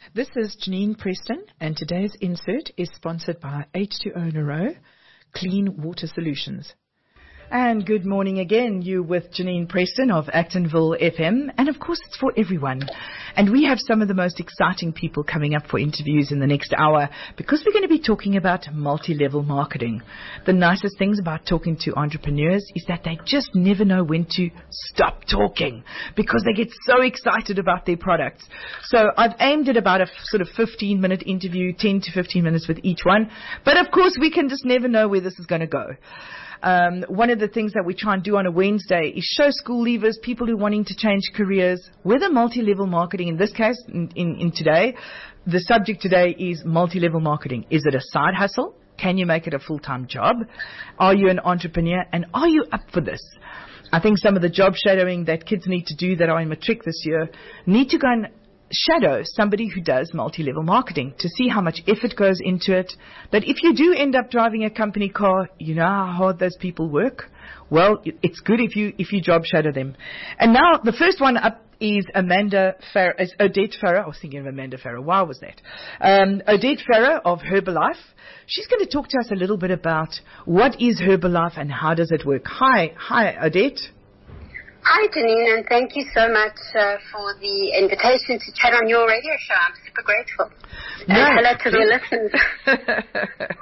This is Janine Preston, and today's insert is sponsored by H2O Neuro Clean Water Solutions. And good morning again, you with Janine Preston of Actonville FM. And of course, it's for everyone. And we have some of the most exciting people coming up for interviews in the next hour because we're going to be talking about multi-level marketing. The nicest things about talking to entrepreneurs is that they just never know when to stop talking because they get so excited about their products. So I've aimed at about a sort of 15-minute interview, 10 to 15 minutes with each one. But of course, we can just never know where this is going to go. One of the things that we try and do on a Wednesday is show school leavers, people who are wanting to change careers, whether multi-level marketing, in this case, in today, the subject today is multi-level marketing. Is it a side hustle? Can you make it a full-time job? Are you an entrepreneur? And are you up for this? I think some of the job shadowing that kids need to do that are in matric this year need to go and shadow somebody who does multi-level marketing to see how much effort goes into it. That if you do end up driving a company car, you know how hard those people work. Well, it's good if you job shadow them. And now the first one up is Odette Farrer. I was thinking of Amanda Farrer. Why was that? Odette Farrer of Herbalife. She's going to talk to us a little bit about what is Herbalife and how does it work. Hi, Odette. Hi, Janine, and thank you so much for the invitation to chat on your radio show. I'm super grateful. And hello to the listeners.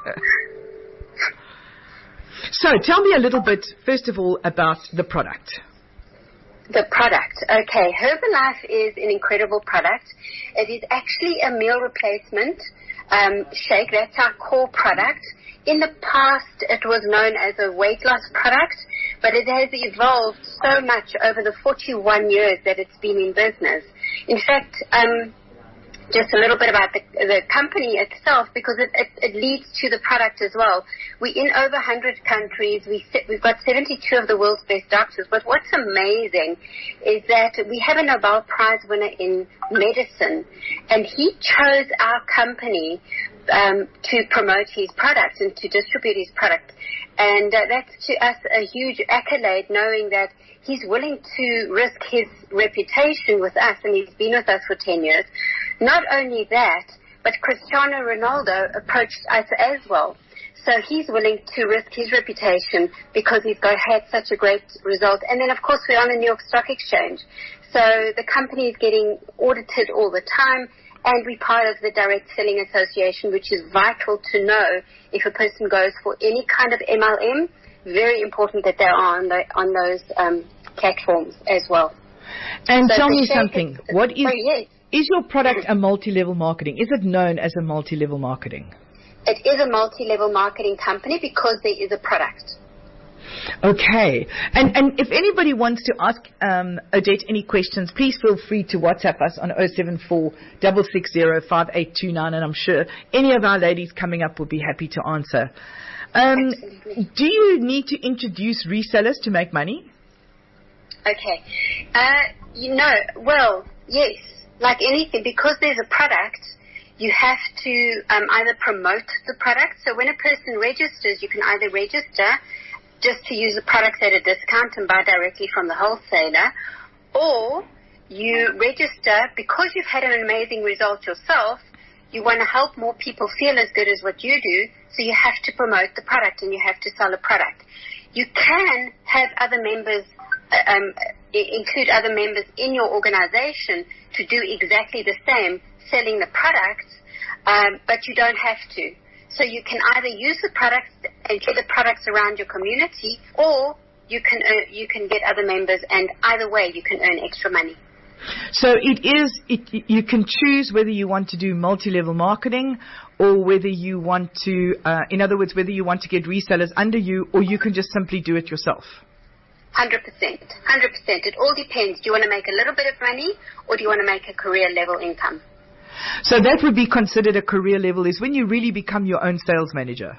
So, tell me a little bit, first of all, about the product. The product. Okay, Herbalife is an incredible product. It is actually a meal replacement shake. That's our core product. In the past, it was known as a weight loss product, but it has evolved so much over the 41 years that it's been in business. In fact, just a little bit about the company itself, because it leads to the product as well. We're in over 100 countries. We've got 72 of the world's best doctors. But what's amazing is that we have a Nobel Prize winner in medicine, and he chose our company to promote his product and to distribute his product. And that's to us a huge accolade, knowing that he's willing to risk his reputation with us, and he's been with us for 10 years. Not only that, but Cristiano Ronaldo approached us as well. So he's willing to risk his reputation because he's had such a great result. And then, of course, we're on the New York Stock Exchange. So the company is getting audited all the time, and we're part of the Direct Selling Association, which is vital to know if a person goes for any kind of MLM. Very important that they're on those platforms as well. And so tell me something. Is your product a multi-level marketing? Is it known as a multi-level marketing? It is a multi-level marketing company because there is a product. Okay. And if anybody wants to ask Odette any questions, please feel free to WhatsApp us on 074 660 5829, and I'm sure any of our ladies coming up will be happy to answer. Do you need to introduce resellers to make money? Okay. Well, yes. Like anything, because there's a product, you have to either promote the product. So when a person registers, you can either register just to use the products at a discount and buy directly from the wholesaler, or you register because you've had an amazing result yourself. You want to help more people feel as good as what you do, so you have to promote the product and you have to sell a product. You can have other members, include other members in your organization to do exactly the same, selling the products, but you don't have to. So you can either use the products and share the products around your community, or you can get other members, and either way you can earn extra money. So you can choose whether you want to do multi-level marketing or whether you want to, in other words, whether you want to get resellers under you, or you can just simply do it yourself. 100%. It all depends. Do you want to make a little bit of money, or do you want to make a career level income? So that would be considered a career level, is when you really become your own sales manager.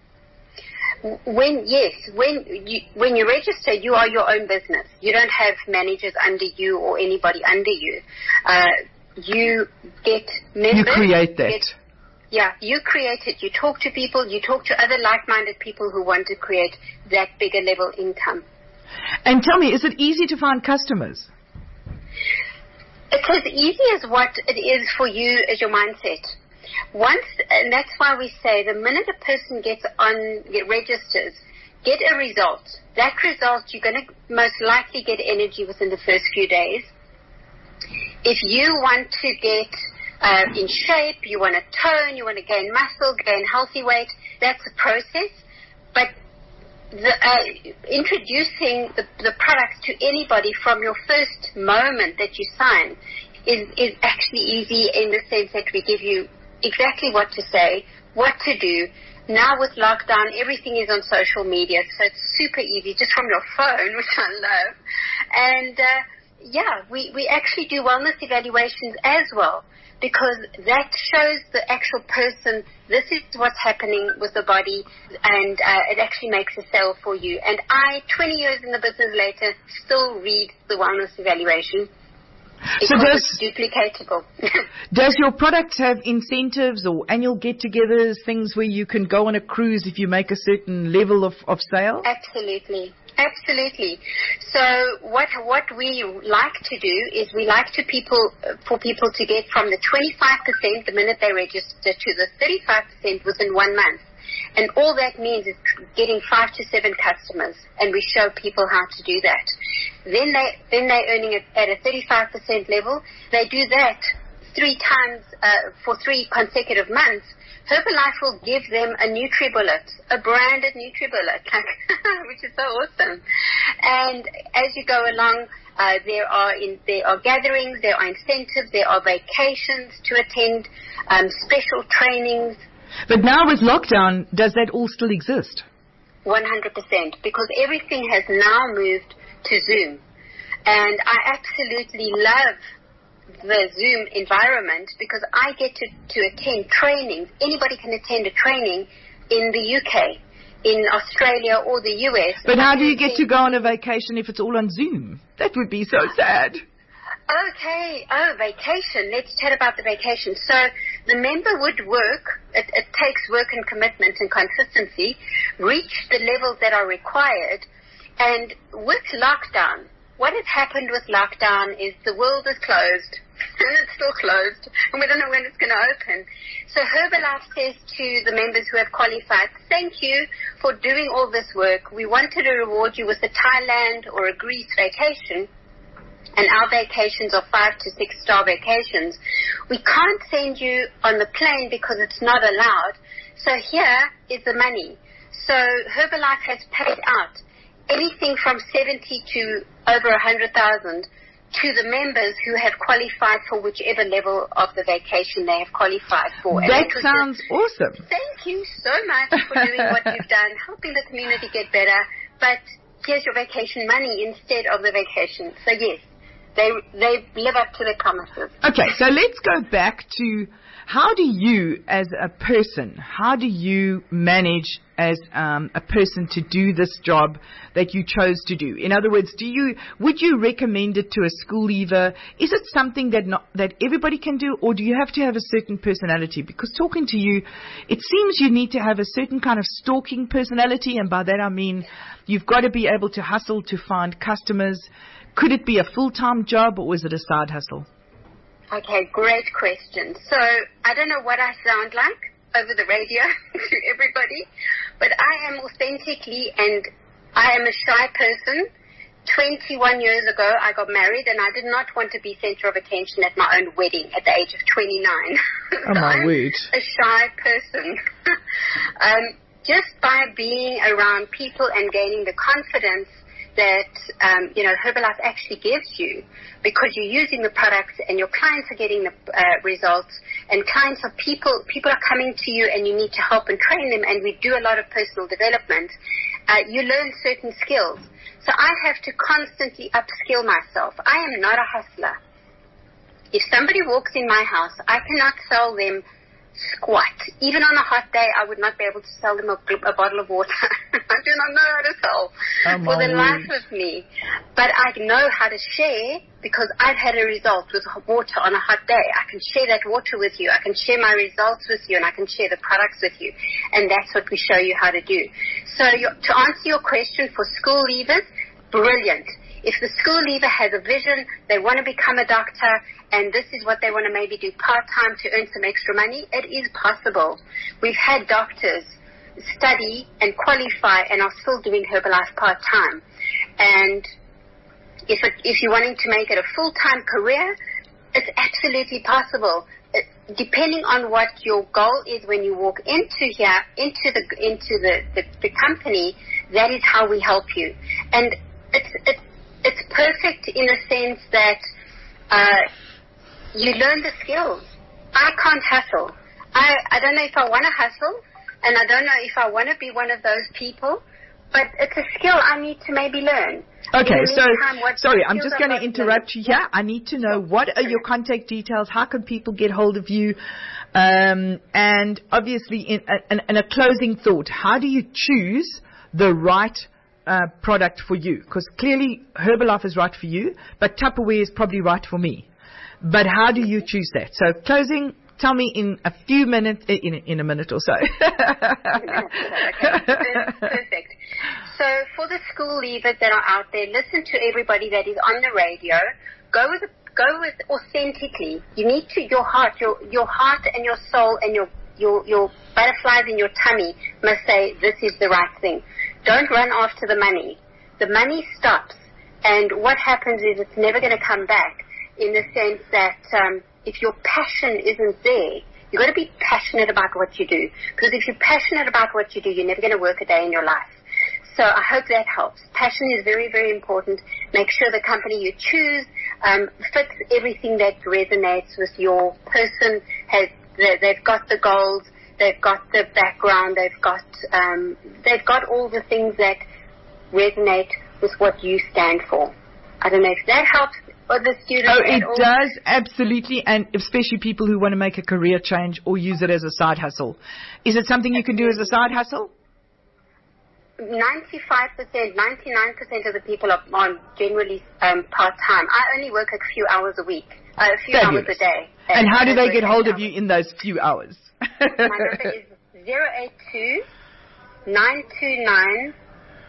When you register, you are your own business. You don't have managers under you or anybody under you. You get members. You create that. You create it. You talk to people. You talk to other like-minded people who want to create that bigger level income. And tell me, is it easy to find customers? It's as easy as what it is for you as your mindset. And that's why we say the minute a person registers, get a result. That result, you're going to most likely get energy within the first few days. If you want to get in shape, you want to tone, you want to gain muscle, gain healthy weight, that's a process. But introducing the products to anybody from your first moment that you sign is actually easy in the sense that we give you exactly what to say, what to do. Now with lockdown, everything is on social media, so it's super easy, just from your phone, which I love. And we actually do wellness evaluations as well, because that shows the actual person, this is what's happening with the body, and it actually makes a sale for you. And I, 20 years in the business later, still read the wellness evaluation. Because it's duplicatable. Does your product have incentives or annual get-togethers, things where you can go on a cruise if you make a certain level of sale? Absolutely. Absolutely. So what we like to do is we like for people to get from the 25% the minute they register to the 35% within 1 month. And all that means is getting 5 to 7 customers, and we show people how to do that. Then they're earning it at a 35% level. They do that 3 times for 3 consecutive months. Herbalife will give them a NutriBullet, a branded NutriBullet, which is so awesome. And as you go along, there are gatherings, there are incentives, there are vacations to attend, special trainings. But now with lockdown, does that all still exist? 100%, because everything has now moved to Zoom. And I absolutely love the Zoom environment because I get to attend trainings. Anybody can attend a training in the UK, in Australia or the US. But how do you get to go on a vacation if it's all on Zoom? That would be so sad. Okay. Oh, vacation. Let's chat about the vacation. So the member would work. It takes work and commitment and consistency, reach the levels that are required. And with lockdown, what has happened with lockdown is the world is closed, and it's still closed, and we don't know when it's going to open. So Herbalife says to the members who have qualified, thank you for doing all this work. We wanted to reward you with a Thailand or a Greece vacation, and our vacations are 5 to 6 star vacations. We can't send you on the plane because it's not allowed. So here is the money. So Herbalife has paid out anything from 70 to over 100,000 to the members who have qualified for whichever level of the vacation they have qualified for. That sounds awesome. Thank you so much for doing what you've done, helping the community get better. But here's your vacation money instead of the vacation. So yes, they live up to their promises. Okay, so let's go back to how do you, as a person, how do you manage as a person to do this job that you chose to do? In other words, would you recommend it to a school leaver? Is it something that everybody can do, or do you have to have a certain personality? Because talking to you, it seems you need to have a certain kind of stalking personality, and by that I mean you've got to be able to hustle to find customers. Could it be a full-time job, or is it a side hustle? Okay, great question. So I don't know what I sound like over the radio to everybody, but I am authentically, and I am a shy person. 21 years ago, I got married, and I did not want to be center of attention at my own wedding at the age of 29. Oh, my word. A shy person. Just by being around people and gaining the confidence that, Herbalife actually gives you, because you're using the products and your clients are getting the results, and clients are people are coming to you and you need to help and train them, and we do a lot of personal development. You learn certain skills. So I have to constantly upskill myself. I am not a hustler. If somebody walks in my house, I cannot sell them squat. Even on a hot day, I would not be able to sell them a bottle of water. I do not know how to sell for the life of me. But I know how to share, because I've had a result with water on a hot day. I can share that water with you. I can share my results with you, and I can share the products with you. And that's what we show you how to do. So to answer your question, for school leavers, brilliant. if the school leaver has a vision, they want to become a doctor, and this is what they want to maybe do part-time to earn some extra money, it is possible. We've had doctors study and qualify and are still doing Herbalife part-time. And if you're wanting to make it a full-time career, it's absolutely possible. Depending on what your goal is when you walk into the company, that is how we help you. And it's perfect in a sense that you learn the skills. I can't hustle. I don't know if I want to hustle, and I don't know if I want to be one of those people, but it's a skill I need to maybe learn. Okay, sorry, I'm just going to interrupt you here. I need to know, what are your contact details? How can people get hold of you? And obviously, in a closing thought, how do you choose the right product for you? Because clearly Herbalife is right for you, but Tupperware is probably right for me. But how do you choose that? So closing, tell me in a few minutes, in a minute or so. Okay, perfect. So for the school leavers that are out there, listen to everybody that is on the radio. Go with authentically. You need to, your heart and your soul and your butterflies in your tummy must say, this is the right thing. Don't run after the money. The money stops, and what happens is it's never going to come back, in the sense that if your passion isn't there, you've got to be passionate about what you do. Because if you're passionate about what you do, you're never going to work a day in your life. So I hope that helps. Passion is very, very important. Make sure the company you choose fits everything that resonates with your person. They've got the goals, they've got the background, they've got all the things that resonate with what you stand for. I don't know if that helps the students. Oh, it does, absolutely, and especially people who want to make a career change or use it as a side hustle. Is it something you can do as a side hustle? 95%, 99% of the people are generally part-time. I only work a few hours a week, a few hours a day. And how do they get hold of you in those few hours? My number is 082 929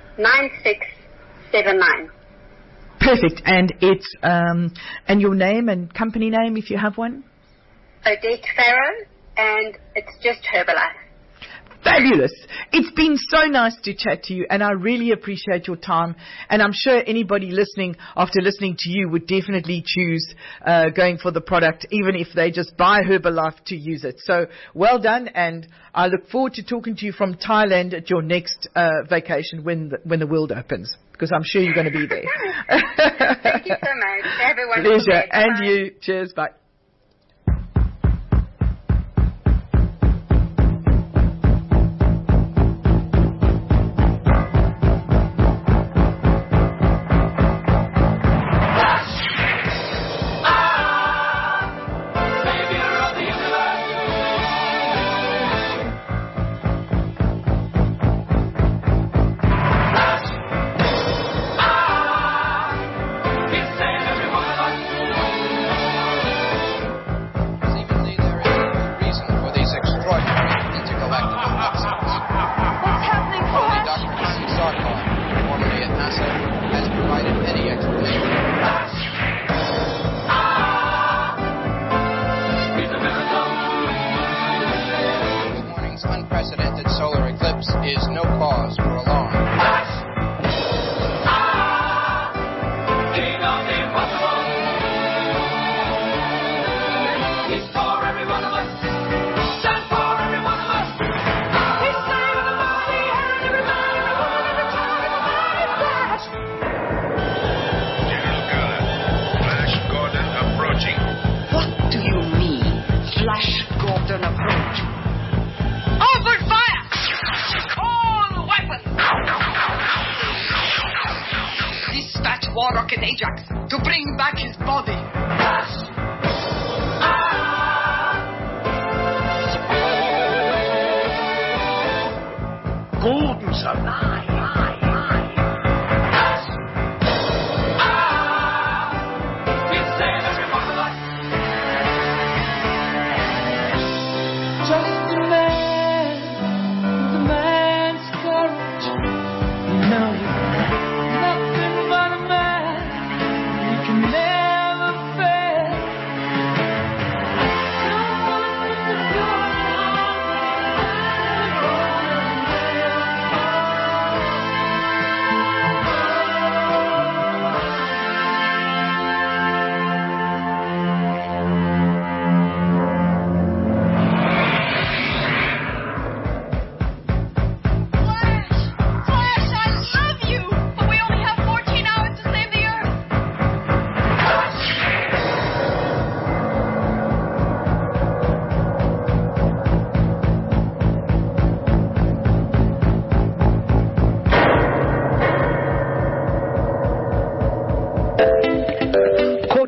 9679. Perfect. And it's and your name and company name, if you have one? Odette Farrow, and it's just Herbalife. Fabulous. It's been so nice to chat to you, and I really appreciate your time. And I'm sure anybody listening, after listening to you, would definitely choose going for the product, even if they just buy Herbalife to use it. So well done, and I look forward to talking to you from Thailand at your next vacation when the world opens, because I'm sure you're going to be there. Thank you so much. Have a wonderful Pleasure. day. And Bye. you. Cheers. Bye. Rocket Ajax to bring back his body. Golden Sun. Just a man with a man's courage. You know you're nothing but a man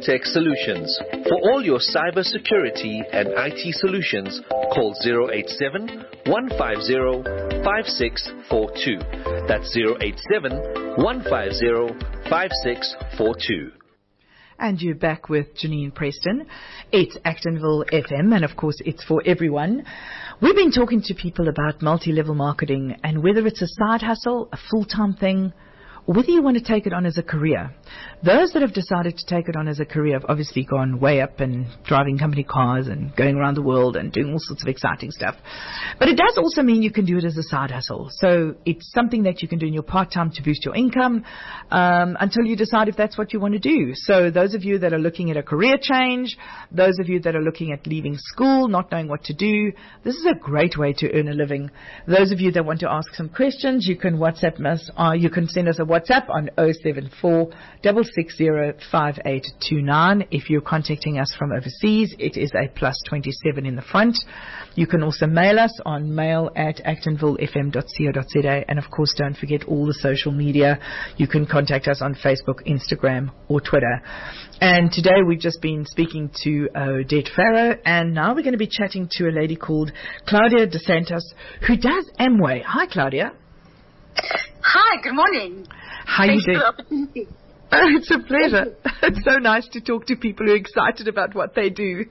Tech Solutions. For all your cyber security and IT solutions, call 087 150 5642. That's 087 150 5642. And you're back with Janine Preston. It's Actonville FM, and of course it's for everyone. We've been talking to people about multi-level marketing and whether it's a side hustle, a full-time thing, or whether you want to take it on as a career. Those that have decided to take it on as a career have obviously gone way up and driving company cars and going around the world and doing all sorts of exciting stuff. But it does also mean you can do it as a side hustle. So it's something that you can do in your part-time to boost your income until you decide if that's what you want to do. So those of you that are looking at a career change, those of you that are looking at leaving school, not knowing what to do, this is a great way to earn a living. Those of you that want to ask some questions, you can WhatsApp us, you can send us a WhatsApp on 074 660 5829. If you're contacting us from overseas, it is a +27 in the front. You can also mail us on mail@actonvillefm.co.za, and of course don't forget all the social media. You can contact us on Facebook, Instagram or Twitter. And today we've just been speaking to Odette Farrow, and now we're going to be chatting to a lady called Claudia DeSantos who does Amway. Hi Claudia. Hi, good morning. How you doing? Thanks for the opportunity. Oh, it's a pleasure. It's so nice to talk to people who are excited about what they do.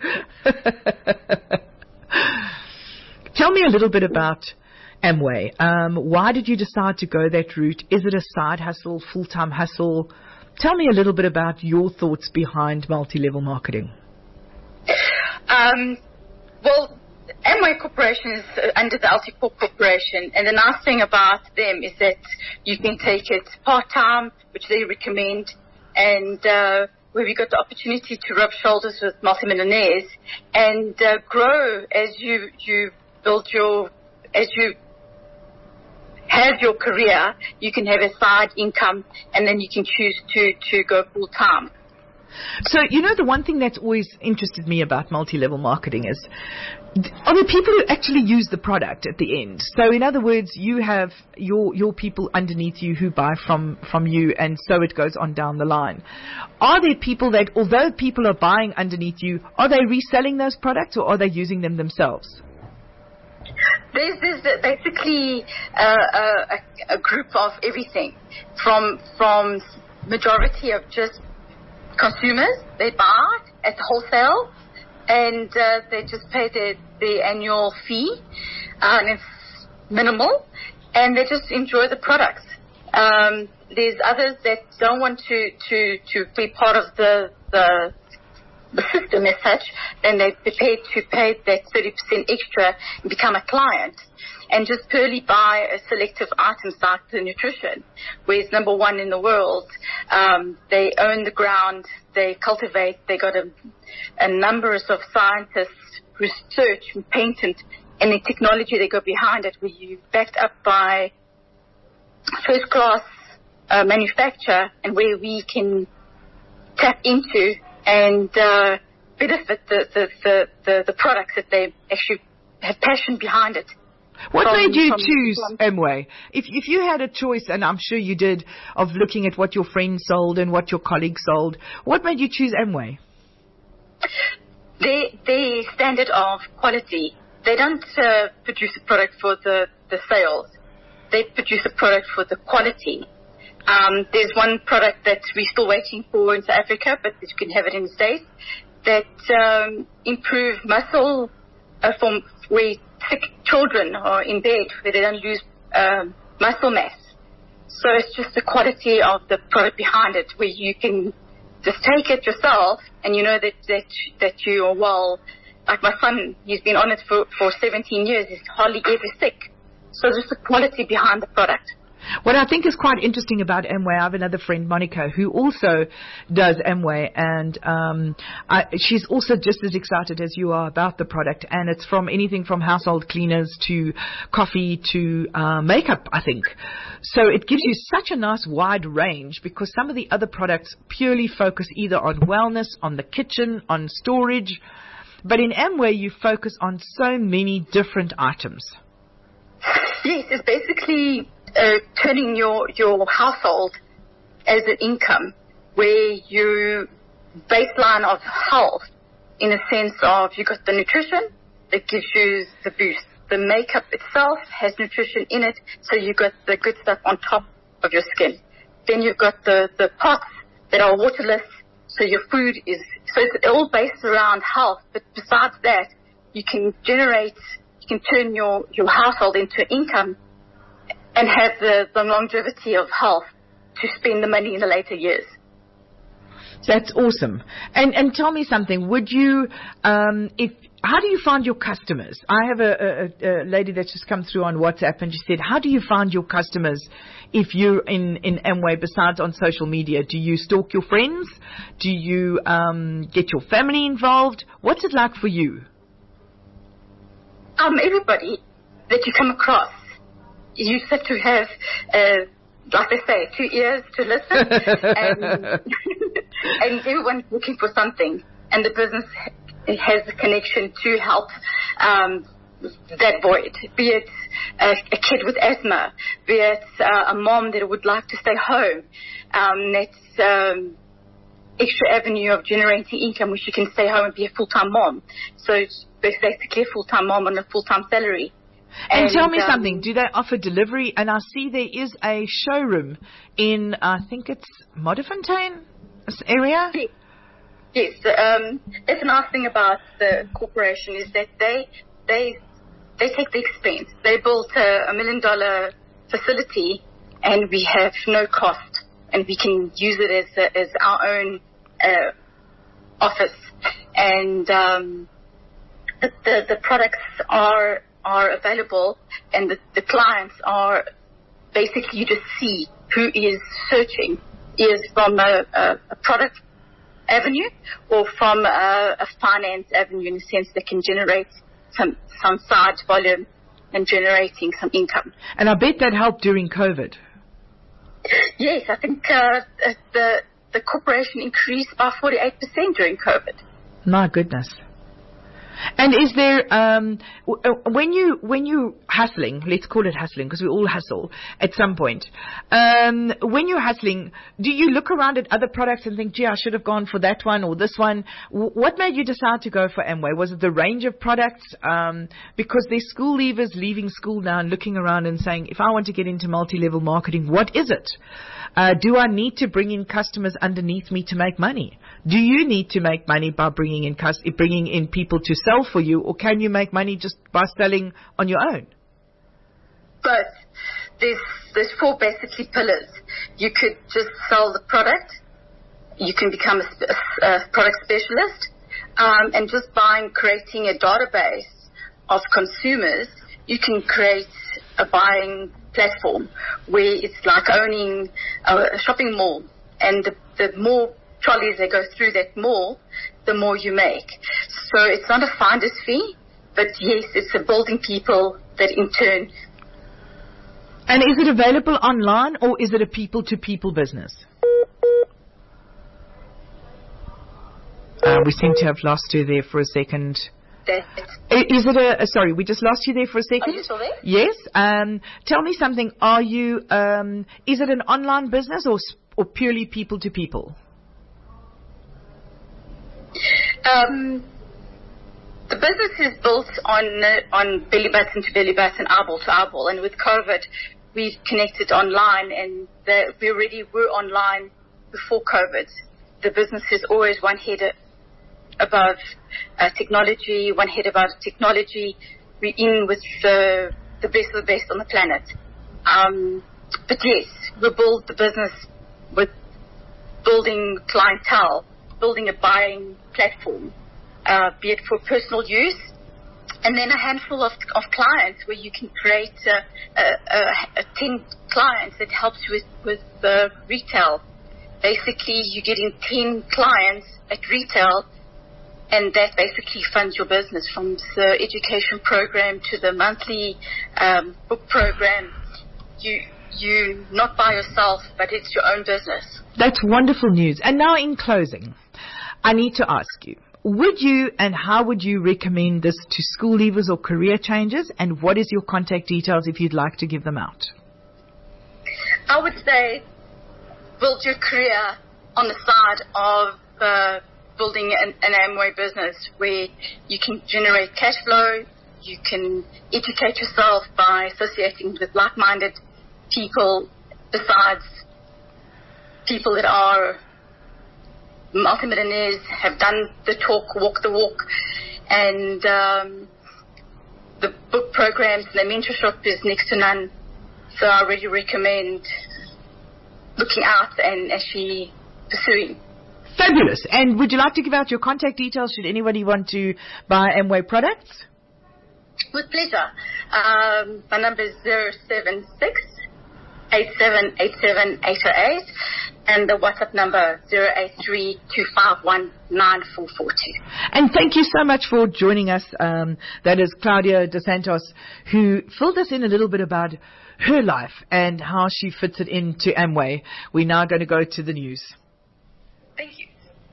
Tell me a little bit about Amway. Why did you decide to go that route? Is it a side hustle, full-time hustle? Tell me a little bit about your thoughts behind multi-level marketing. Well, Amway Corporation is under the Alticorp Corporation, and the nice thing about them is that you can take it part-time, which they recommend, and where we got the opportunity to rub shoulders with multimillionaires and grow as you build as you have your career. You can have a side income, and then you can choose to go full-time. So, the one thing that's always interested me about multi-level marketing is, are there people who actually use the product at the end? So, in other words, you have your people underneath you who buy from you, and so it goes on down the line. Are there people that, although people are buying underneath you, are they reselling those products or are they using them themselves? There's basically a group of everything, from majority of just consumers. They buy at wholesale, and they just pay the annual fee, and it's minimal, and they just enjoy the products. There's others that don't want to be part of the system as such, and they're prepared to pay that 30% extra and become a client, and just purely buy a selective items like the nutrition, where it's number one in the world. They own the ground, they cultivate, they got a numbers of scientists, research and patent, and the technology they go behind it, where you backed up by first class manufacture, and where we can tap into and benefit the products that they actually have passion behind it. What made you choose Amway? If you had a choice, and I'm sure you did, of looking at what your friends sold and what your colleagues sold, what made you choose Amway? The standard of quality. They don't produce a product for the sales. They produce a product for the quality. There's one product that we're still waiting for in South Africa, but you can have it in the States, that improve muscle from where sick children are in bed, where they don't lose muscle mass. So it's just the quality of the product behind it, where you can just take it yourself, and you know that you are well. Like my son, he's been on it for 17 years. He's hardly ever sick. So just the quality behind the product. What I think is quite interesting about Amway, I have another friend, Monica, who also does Amway, and she's also just as excited as you are about the product, and it's from anything from household cleaners to coffee to makeup, I think. So it gives you such a nice wide range, because some of the other products purely focus either on wellness, on the kitchen, on storage, but in Amway you focus on so many different items. Yes, it's basically turning your household as an income, where you baseline of health, in a sense of you got the nutrition that gives you the boost. The makeup itself has nutrition in it, so you got the good stuff on top of your skin. Then you've got the pots that are waterless, so your food is, so it's all based around health. But besides that, you can turn your household into income and have the longevity of health to spend the money in the later years. That's awesome. And tell me something. Would you, how do you find your customers? I have a lady that's just come through on WhatsApp, and she said, how do you find your customers if you're in Amway besides on social media? Do you stalk your friends? Do you get your family involved? What's it like for you? Everybody that you come across, you just have to have, like they say, 2 ears to listen, and everyone's looking for something, and the business has a connection to help that void, be it a kid with asthma, be it a mom that would like to stay home, that's extra avenue of generating income, which you can stay home and be a full-time mom. So it's basically a full-time mom on a full-time salary. And tell me something, do they offer delivery? And I see there is a showroom in, I think it's Modderfontein area? Yes. That's a nice thing about the corporation is that they take the expense. They built a $1 million facility, and we have no cost, and we can use it as our own office. And the products are available, and the clients are basically, you just see who is searching, is from a product avenue or from a finance avenue, in a sense that can generate some side volume and generating some income. And I bet that helped during COVID. Yes, I think the corporation increased by 48% during COVID. My goodness. And is there, when you hustling, let's call it hustling, because we all hustle at some point. When you're hustling, do you look around at other products and think, gee, I should have gone for that one or this one? What made you decide to go for Amway? Was it the range of products? Because there's school leavers leaving school now and looking around and saying, if I want to get into multi-level marketing, what is it? Do I need to bring in customers underneath me to make money? Do you need to make money by bringing in people to sell for you, or can you make money just by selling on your own? But there's 4 basically pillars. You could just sell the product. You can become a product specialist, and just creating a database of consumers, you can create a buying platform where it's like owning a shopping mall, and the more trolleys that go through that mall, the more you make. So it's not a finder's fee, but yes, it's a building people that in turn. And is it available online, or is it a people-to-people business? We seem to have lost you there for a second. Is it sorry, we just lost you there for a second. Are you still there? Yes. Tell me something. Are you, is it an online business or purely people to people? The business is built on belly button to belly button, eyeball to eyeball, and with COVID, we've connected online, and we already were online before COVID. The business is always one head above technology, one head above technology. We're in with the best of the best on the planet. But yes, we build the business with building clientele, building a buying platform, be it for personal use, and then a handful of clients where you can create 10 clients that helps with retail. Basically, you're getting 10 clients at retail, and that basically funds your business, from the education program to the monthly book program. You not by yourself, but it's your own business. That's wonderful news. And now in closing, I need to ask you, would you and how would you recommend this to school leavers or career changers? And what is your contact details if you'd like to give them out? I would say build your career on the side of building an Amway business where you can generate cash flow, you can educate yourself by associating with like-minded people besides people that are multimillionaires, have done the talk, walk the walk, and the book programs and the mentorship is next to none. So I really recommend looking out and actually pursuing. Fabulous. And would you like to give out your contact details should anybody want to buy Amway products? With pleasure. My number is 076-8787-808 and the WhatsApp number 083-251-9442. And thank you so much for joining us. That is Claudia Dos Santos, who filled us in a little bit about her life and how she fits it into Amway. We're now going to go to the news. Thank you.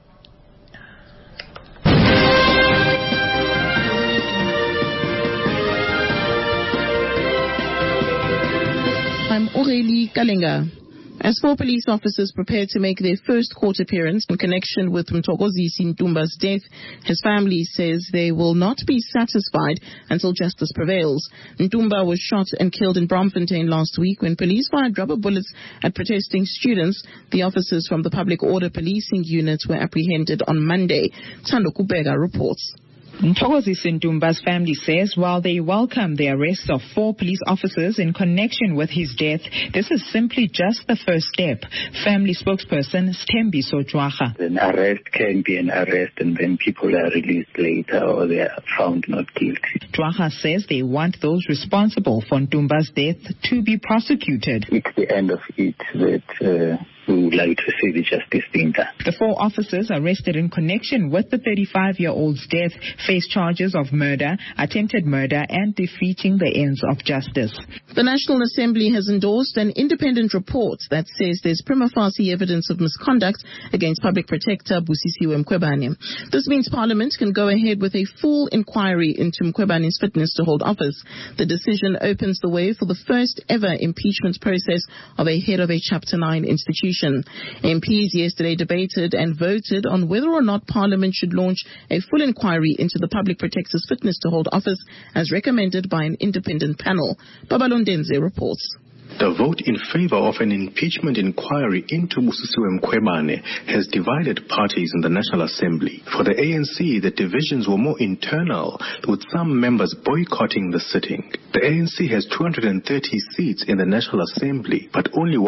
I'm Aurélie Kalenga. As 4 police officers prepare to make their first court appearance in connection with Mthokozisi Ntumba's death, his family says they will not be satisfied until justice prevails. Ntumba was shot and killed in Braamfontein last week when police fired rubber bullets at protesting students. The officers from the Public Order Policing Unit were apprehended on Monday. Thando Kubega reports. Mthokozisi Ntumba's family says while they welcome the arrest of 4 police officers in connection with his death, this is simply just the first step. Family spokesperson Sthembiso Jwagha. An arrest can be an arrest and then people are released later or they are found not guilty. Jwagha says they want those responsible for Ntumba's death to be prosecuted. It's the end of it that we would like to see the justice being done. The 4 officers arrested in connection with the 35-year-old's death face charges of murder, attempted murder, and defeating the ends of justice. The National Assembly has endorsed an independent report that says there's prima facie evidence of misconduct against Public Protector Busisiwe Mkhwebane. This means Parliament can go ahead with a full inquiry into Mkhwebane's fitness to hold office. The decision opens the way for the first ever impeachment process of a head of a Chapter 9 institution. MPs yesterday debated and voted on whether or not Parliament should launch a full inquiry into the Public Protector's fitness to hold office as recommended by an independent panel. Babalondenze reports. The vote in favor of an impeachment inquiry into Busisiwe Mkhwebane has divided parties in the National Assembly. For the ANC, the divisions were more internal, with some members boycotting the sitting. The ANC has 230 seats in the National Assembly, but only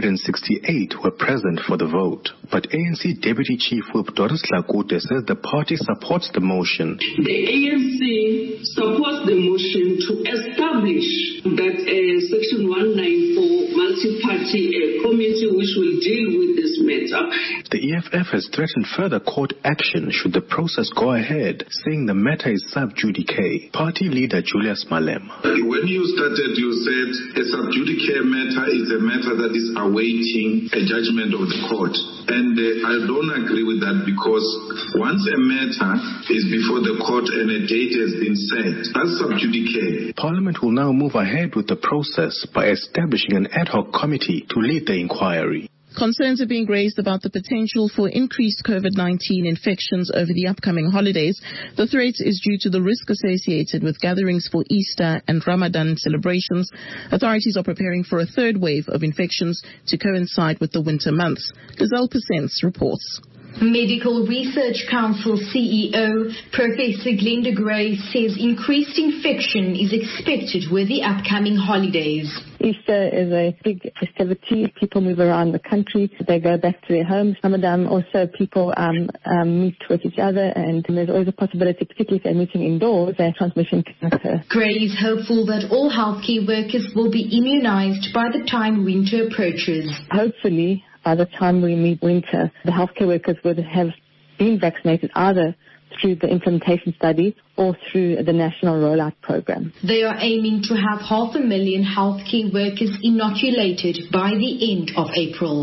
168 were present for the vote. But ANC Deputy Chief Whip Doris Lakute says the party supports the motion. The ANC supports the motion to establish that Section 194 multi-party committee which will deal with this matter. The EFF has threatened further court action should the process go ahead, saying the matter is sub judice. Party leader Julius Malema. When you started, you said a sub judice matter is a matter that is awaiting a judgment of the court. And I don't agree with that because once a matter is before the court and a date has been set, that's sub judice. Parliament will now move ahead with the process by establishing an ad hoc committee to lead the inquiry. Concerns are being raised about the potential for increased COVID-19 infections over the upcoming holidays. The threat is due to the risk associated with gatherings for Easter and Ramadan celebrations. Authorities are preparing for a third wave of infections to coincide with the winter months. Gazelle Percents reports. Medical Research Council CEO Professor Glenda Gray says increased infection is expected with the upcoming holidays. Easter is a big festivity. People move around the country. They go back to their homes. Ramadan also people meet with each other, and there's always a possibility, particularly if they're meeting indoors, that transmission can occur. Gray is hopeful that all healthcare workers will be immunized by the time winter approaches. Hopefully, by the time we meet winter, the healthcare workers would have been vaccinated either through the implementation study or through the national rollout program. They are aiming to have 500,000 healthcare workers inoculated by the end of April.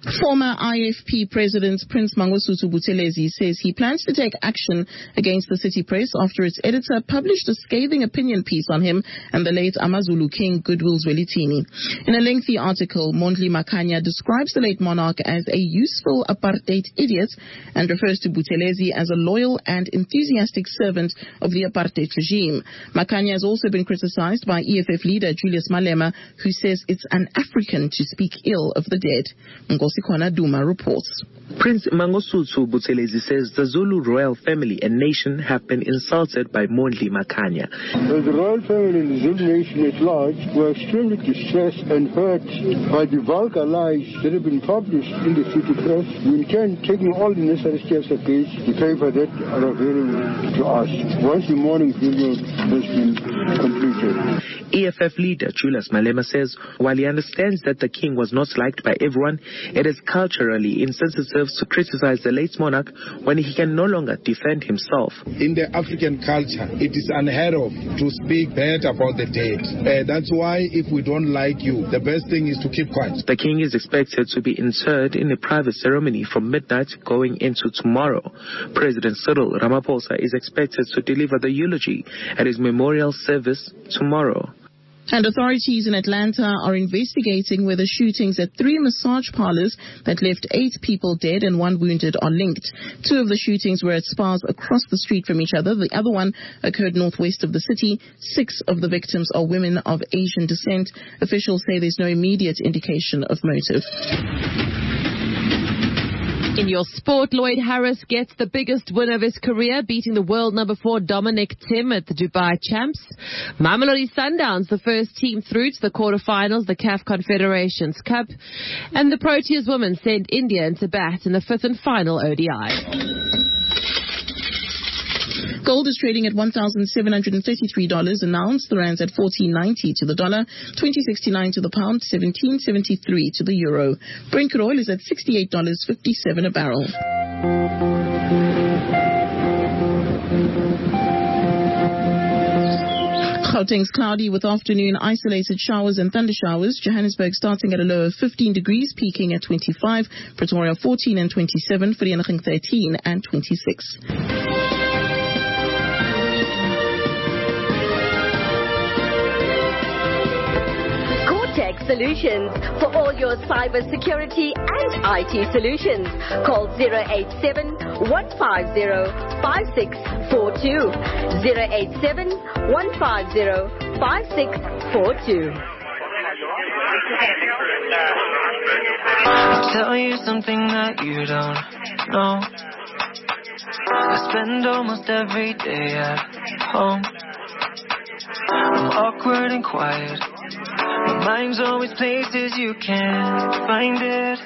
Former IFP President Prince Mangosuthu Buthelezi says he plans to take action against the City Press after its editor published a scathing opinion piece on him and the late Amazulu King Goodwill Zwelithini. In a lengthy article, Mondli Makhanya describes the late monarch as a useful apartheid idiot and refers to Buthelezi as a loyal and enthusiastic servant of the apartheid regime. Makhanya has also been criticized by EFF leader Julius Malema, who says it's un-African to speak ill of the dead. Ngosikona Duma reports. Prince Mangosuthu Buthelezi says the Zulu royal family and nation have been insulted by Mondli Makhanya. The royal family and the Zulu nation at large were extremely distressed and hurt by the vulgar lies that have been published in the City Press. We intend taking all the necessary steps against the paper that are available to us once the mourning period has been completed. EFF leader Julius Malema says while he understands that the king was not liked by everyone, it is culturally insensitive to criticize the late monarch when he can no longer defend himself. In the African culture, it is unheard of to speak bad about the dead. That's why if we don't like you, the best thing is to keep quiet. The king is expected to be interred in a private ceremony from midnight going into tomorrow. President Cyril Ramaphosa is expected to deliver the eulogy at his memorial service tomorrow. And authorities in Atlanta are investigating whether shootings at 3 massage parlors that left 8 people dead and 1 wounded are linked. 2 of the shootings were at spas across the street from each other. The other one occurred northwest of the city. 6 of the victims are women of Asian descent. Officials say there's no immediate indication of motive. In your sport, Lloyd Harris gets the biggest win of his career, beating the world number 4 Dominic Thiem at the Dubai Champs. Mamelodi Sundowns, the first team through to the quarterfinals, the CAF Confederations Cup. And the Proteas women sent India into bat in the 5th and final ODI. Gold is trading at $1,733 an ounce. The rand's at $14.90 to the dollar, $20.69 to the pound, $17.73 to the euro. Brent crude oil is at $68.57 a barrel. Gauteng's cloudy with afternoon isolated showers and thunder showers. Johannesburg starting at a low of 15 degrees, peaking at 25. Pretoria 14 and 27. Vereeniging 13 and 26. Solutions for all your cyber security and IT solutions. Call 087-150-5642. 087-150-5642. I'll tell you something that you don't know. I spend almost every day at home. I'm awkward and quiet. My mind's always places you can't find it.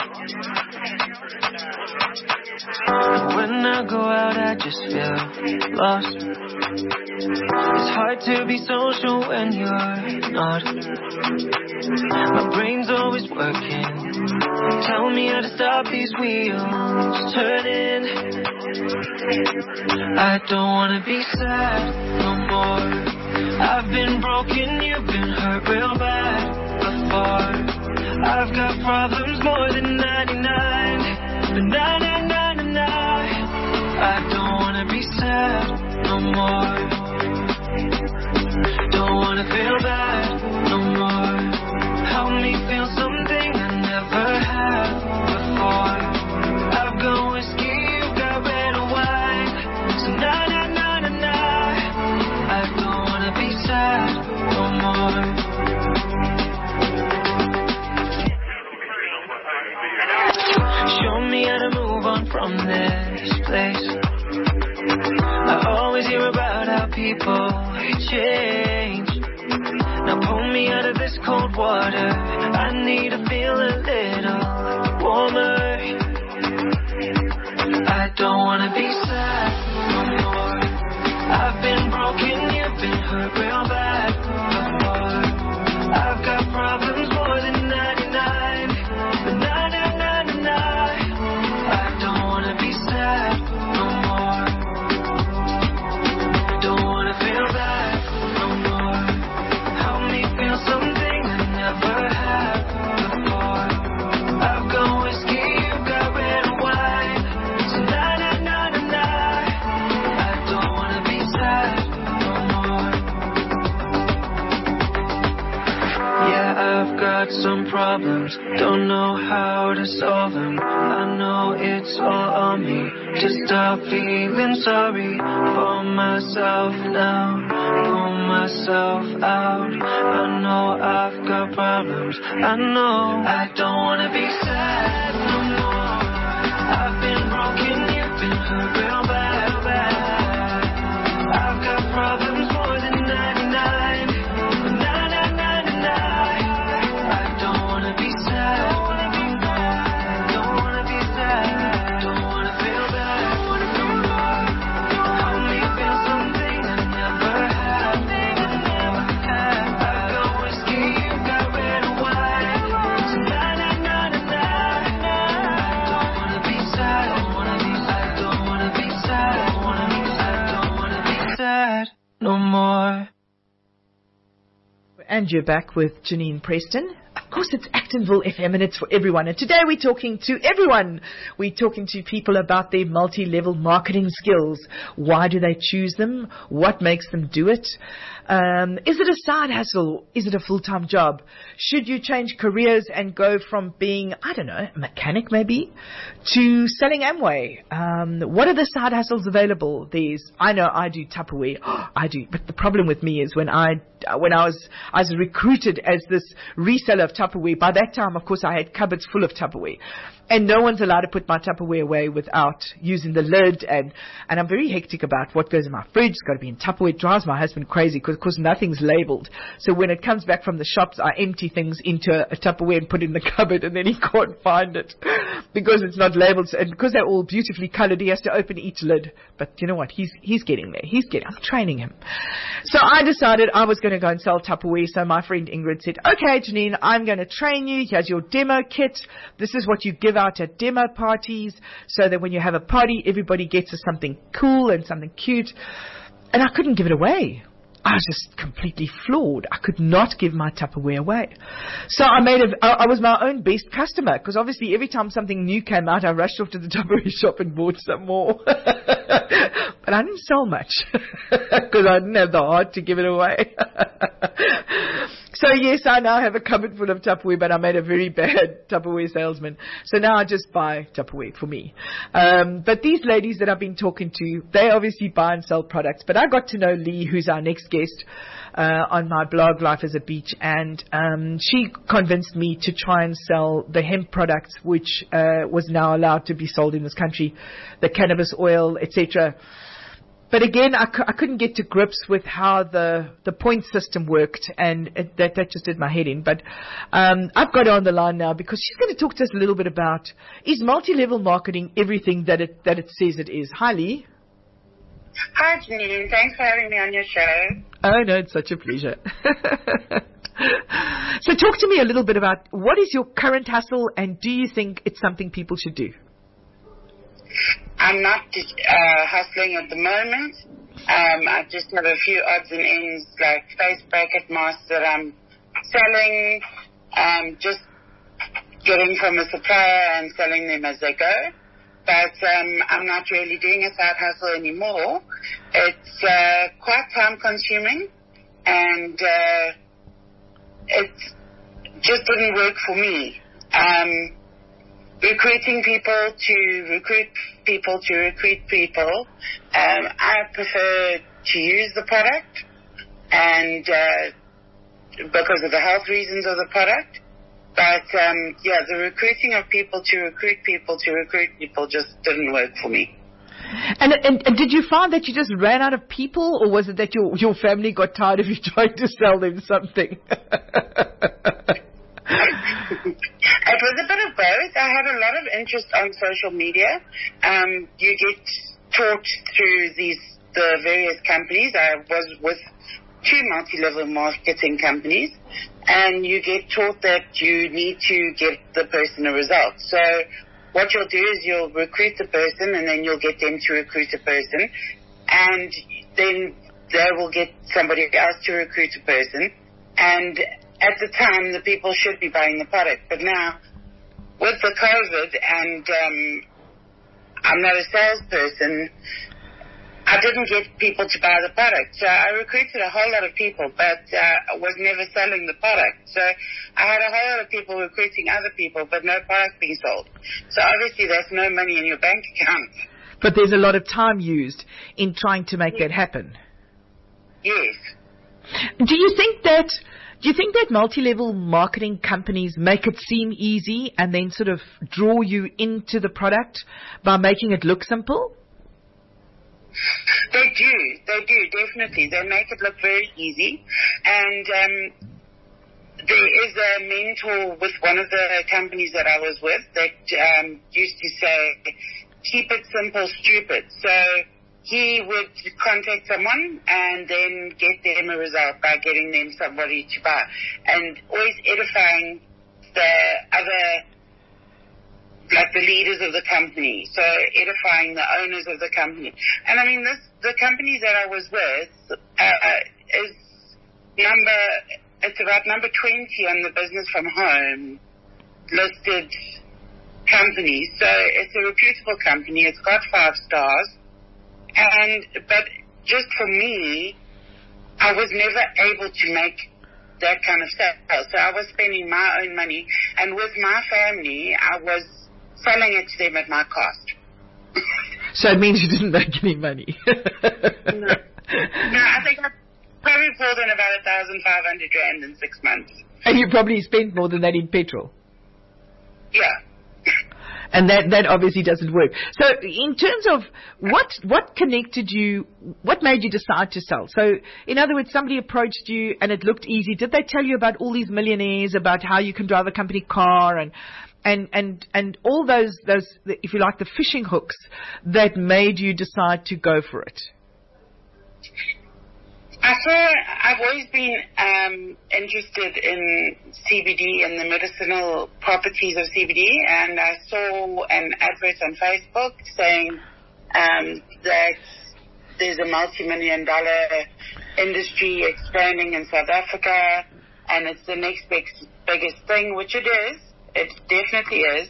When I go out, I just feel lost. It's hard to be social when you're not. My brain's always working. Tell me how to stop these wheels turning. I don't wanna be sad no more. I've been broken, you've been hurt real bad before. I've got problems more than 99, but 99. I don't wanna be sad no more. Don't wanna feel bad no more. Help me feel something I never had before. I've got whiskey, you've got red wine, so I don't wanna be sad no more. Show me how to move on from this place. I always hear about how people change. Now pull me out of this cold water. I need to feel a little warmer. I don't wanna be sad no more. I've been broken, you've been hurt real bad before. I've got problems more than 99, but 99. I don't wanna be sad no more. Don't wanna feel bad no more. Help me feel something I never had before. I've got whiskey. problems, don't know how to solve them. I know it's all on me to stop feeling sorry for myself now. Pull myself out. I know I've got problems. I know I don't wanna be sad no more. I've been broken, you've been hurt real bad, bad. I've got problems more than 99. No more. And you're back with Janine Preston. Of course, it's Actonville FM and it's for everyone. And today we're talking to everyone. We're talking to people about their multi-level marketing skills. Why do they choose them? What makes them do it? Is it a side hustle? Is it a full-time job? Should you change careers and go from being, I don't know, a mechanic maybe, to selling Amway? What are the side hustles available? I know I do Tupperware. I do. But the problem with me is when I was recruited as this reseller of Tupperware. By that time, of course, I had cupboards full of Tupperware. And no one's allowed to put my Tupperware away without using the lid. And I'm very hectic about what goes in my fridge. It's got to be in Tupperware. It drives my husband crazy because, of course, nothing's labeled. So when it comes back from the shops, I empty things into a Tupperware and put it in the cupboard, and then he can't find it because it's not labeled. And because they're all beautifully colored, he has to open each lid. But you know what? He's getting there. I'm training him. So I decided I was going to go and sell Tupperware. So my friend Ingrid said, okay, Janine, I'm going to train you. Here's your demo kit. This is what you give out at demo parties so that when you have a party, everybody gets something cool and something cute. And I couldn't give it away. I was just completely floored. I could not give my Tupperware away. So I was my own best customer because obviously every time something new came out, I rushed off to the Tupperware shop and bought some more. But I didn't sell much because I didn't have the heart to give it away. So yes, I now have a cupboard full of Tupperware, but I made a very bad Tupperware salesman. So now I just buy Tupperware for me. But these ladies that I've been talking to, they obviously buy and sell products. But I got to know Lee, who's our next guest on my blog, Life as a Beach, and she convinced me to try and sell the hemp products, which was now allowed to be sold in this country, the cannabis oil, etc. But again, I couldn't get to grips with how the point system worked, and that just did my head in. But I've got her on the line now because she's going to talk to us a little bit about, is multi-level marketing everything that it says it is? Hi, Lee. Hi, Janine. Thanks for having me on your show. Oh, no, it's such a pleasure. So talk to me a little bit about what is your current hustle, and do you think it's something people should do? I'm not hustling at the moment. I just have a few odds and ends, like face bracket masks that I'm selling, just getting from a supplier and selling them as they go. But I'm not really doing a side hustle anymore. It's quite time consuming, and it just didn't work for me. Recruiting people to recruit people to recruit people. I prefer to use the product, and because of the health reasons of the product. But the recruiting of people to recruit people to recruit people just didn't work for me. And did you find that you just ran out of people, or was it that your family got tired of you trying to sell them something? It was a bit of both. I had a lot of interest on social media. You get taught through the various companies. I was with 2 multi-level marketing companies, and you get taught that you need to get the person a result. So what you'll do is you'll recruit the person, and then you'll get them to recruit a person, and then they will get somebody else to recruit a person. And at the time, the people should be buying the product. But now, with the COVID, and I'm not a salesperson, I didn't get people to buy the product. So I recruited a whole lot of people, but was never selling the product. So I had a whole lot of people recruiting other people, but no product being sold. So obviously there's no money in your bank account. But there's a lot of time used in trying to make that happen. Yes. Do you think that multi-level marketing companies make it seem easy and then sort of draw you into the product by making it look simple? They do, definitely. They make it look very easy. And there is a mentor with one of the companies that I was with that used to say, keep it simple, stupid. So he would contact someone and then get them a result by getting them somebody to buy. And always edifying the other, like the leaders of the company. So edifying the owners of the company. And I mean, the company that I was with is it's about number 20 on the Business from Home listed company. So it's a reputable company. It's got 5 stars. But just for me, I was never able to make that kind of sale. So I was spending my own money, and with my family, I was selling it to them at my cost. So it means you didn't make any money. No, I think I probably pulled in about 1,500 rand in 6 months. And you probably spent more than that in petrol. Yeah. And that obviously doesn't work. So in terms of what connected you, what made you decide to sell? So in other words, somebody approached you and it looked easy. Did they tell you about all these millionaires, about how you can drive a company car and all those, if you like, the fishing hooks that made you decide to go for it? I've always been interested in CBD and the medicinal properties of CBD, and I saw an advert on Facebook saying that there's a multi-million-dollar industry expanding in South Africa, and it's the next biggest thing, which it is. It definitely is.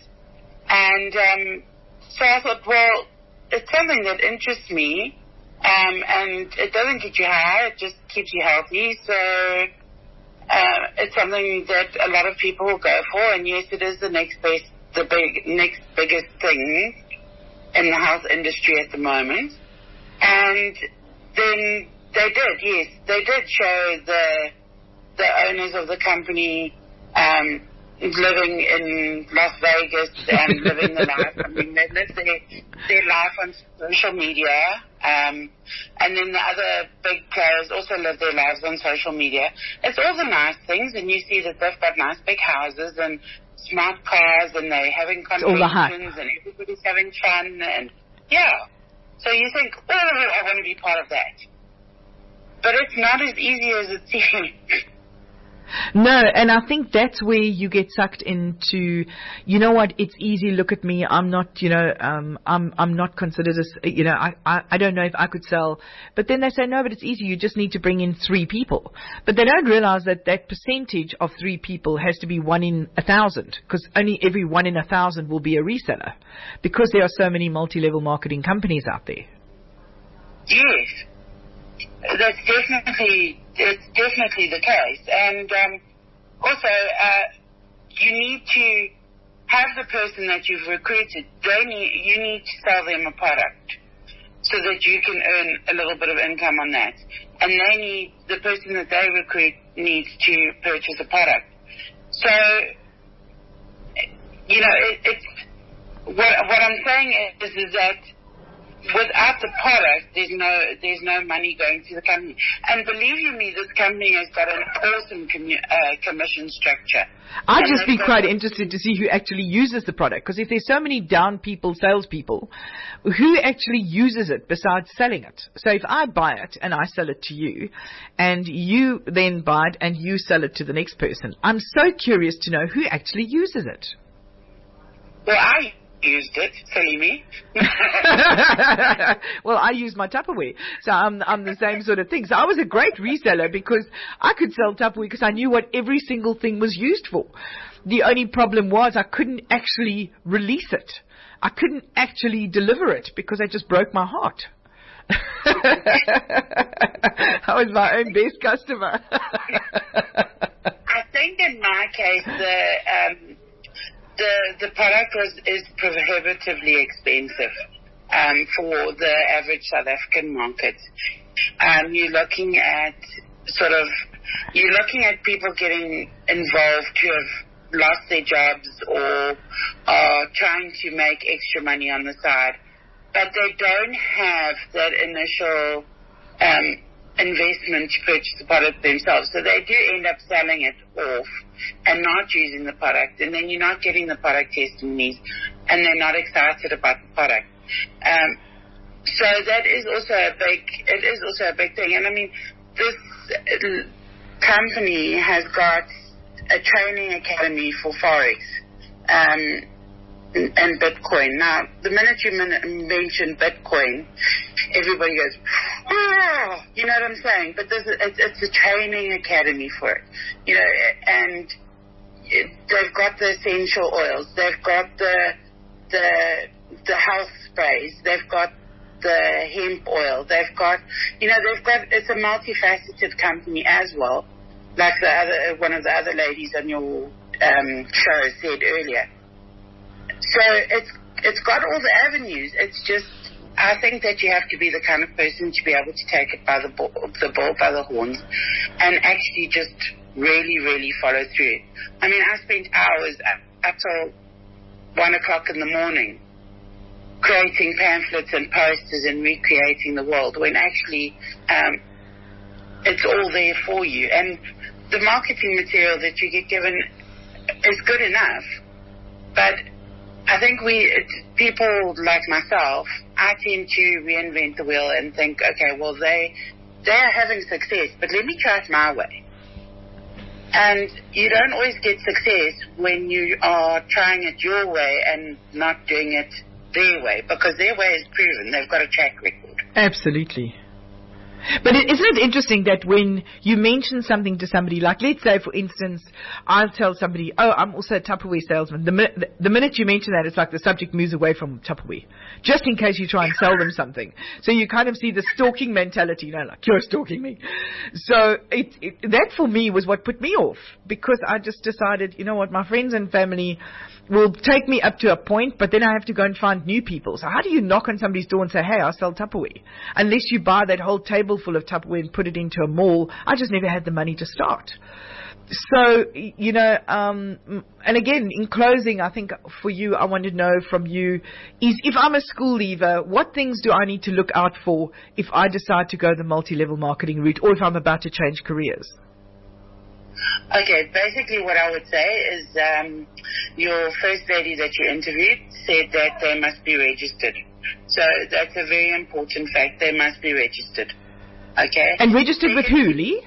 And so I thought, well, it's something that interests me. And it doesn't get you high, it just keeps you healthy. So it's something that a lot of people will go for. And yes, it is the next biggest thing in the health industry at the moment. And then they did show the owners of the company living in Las Vegas and living the life. I mean, they live their life on social media. And then the other big players also live their lives on social media. It's all the nice things, and you see that they've got nice big houses and smart cars, and they're having conventions, and everybody's having fun, and yeah. So you think, oh, I want to be part of that. But it's not as easy as it seems. No, and I think that's where you get sucked into, you know what, it's easy, look at me, I'm not, I'm not considered as, I don't know if I could sell. But then they say, no, but it's easy, you just need to bring in 3 people. But they don't realize that percentage of 3 people has to be 1 in 1,000, because only every 1 in 1,000 will be a reseller, because there are so many multi-level marketing companies out there. Yes. That's definitely the case. And also, you need to have the person that you've recruited, you need to sell them a product so that you can earn a little bit of income on that. And the person that they recruit needs to purchase a product. So, it's what I'm saying is that without the product, there's no money going to the company. And believe you me, this company has got an awesome commission structure. I'd just be quite interested to see who actually uses the product, because if there's so many down people, salespeople, who actually uses it besides selling it? So if I buy it and I sell it to you, and you then buy it and you sell it to the next person, I'm so curious to know who actually uses it. Well, I used it, silly me. Well, I use my Tupperware, so I'm the same sort of thing. So I was a great reseller because I could sell Tupperware because I knew what every single thing was used for. The only problem was I couldn't actually release it. I couldn't actually deliver it because it just broke my heart. I was my own best customer. I think in my case, the product is prohibitively expensive for the average South African market. You're looking at people getting involved who have lost their jobs or are trying to make extra money on the side, but they don't have that initial investment to purchase the product themselves. So they do end up selling it off and not using the product, and then you're not getting the product testimonies, and they're not excited about the product. So that is also a big thing. And I mean, this company has got a training academy for Forex and Bitcoin. Now, the minute you mention Bitcoin, everybody goes, oh, you know what I'm saying? But it's a training academy for it, you know, and they've got the essential oils, they've got the health sprays, they've got the hemp oil, it's a multifaceted company as well, like one of the other ladies on your show said earlier. So it's got all the avenues. It's just, I think that you have to be the kind of person to be able to take it by the bull by the horns and actually just really, really follow through. I mean, I spent hours up till 1 o'clock in the morning creating pamphlets and posters and recreating the world when actually it's all there for you. And the marketing material that you get given is good enough, but I think people like myself, I tend to reinvent the wheel and think, okay, well, they're having success, but let me try it my way. And you don't always get success when you are trying it your way and not doing it their way, because their way is proven. They've got a track record. Absolutely. But isn't it interesting that when you mention something to somebody, like let's say, for instance, I'll tell somebody, oh, I'm also a Tupperware salesman. The minute you mention that, it's like the subject moves away from Tupperware, just in case you try and sell them something. So you kind of see the stalking mentality, you know, like, you're stalking me. So that for me was what put me off, because I just decided, you know what, my friends and family will take me up to a point, but then I have to go and find new people. So how do you knock on somebody's door and say, hey, I sell Tupperware? Unless you buy that whole table full of Tupperware and put it into a mall. I just never had the money to start. So, you know, and again, in closing, I think for you, I want to know from you is, if I'm a school leaver, what things do I need to look out for if I decide to go the multi-level marketing route, or if I'm about to change careers? Okay, basically what I would say is your first lady that you interviewed said that they must be registered. So that's a very important fact. They must be registered. Okay? And registered with who, Lee?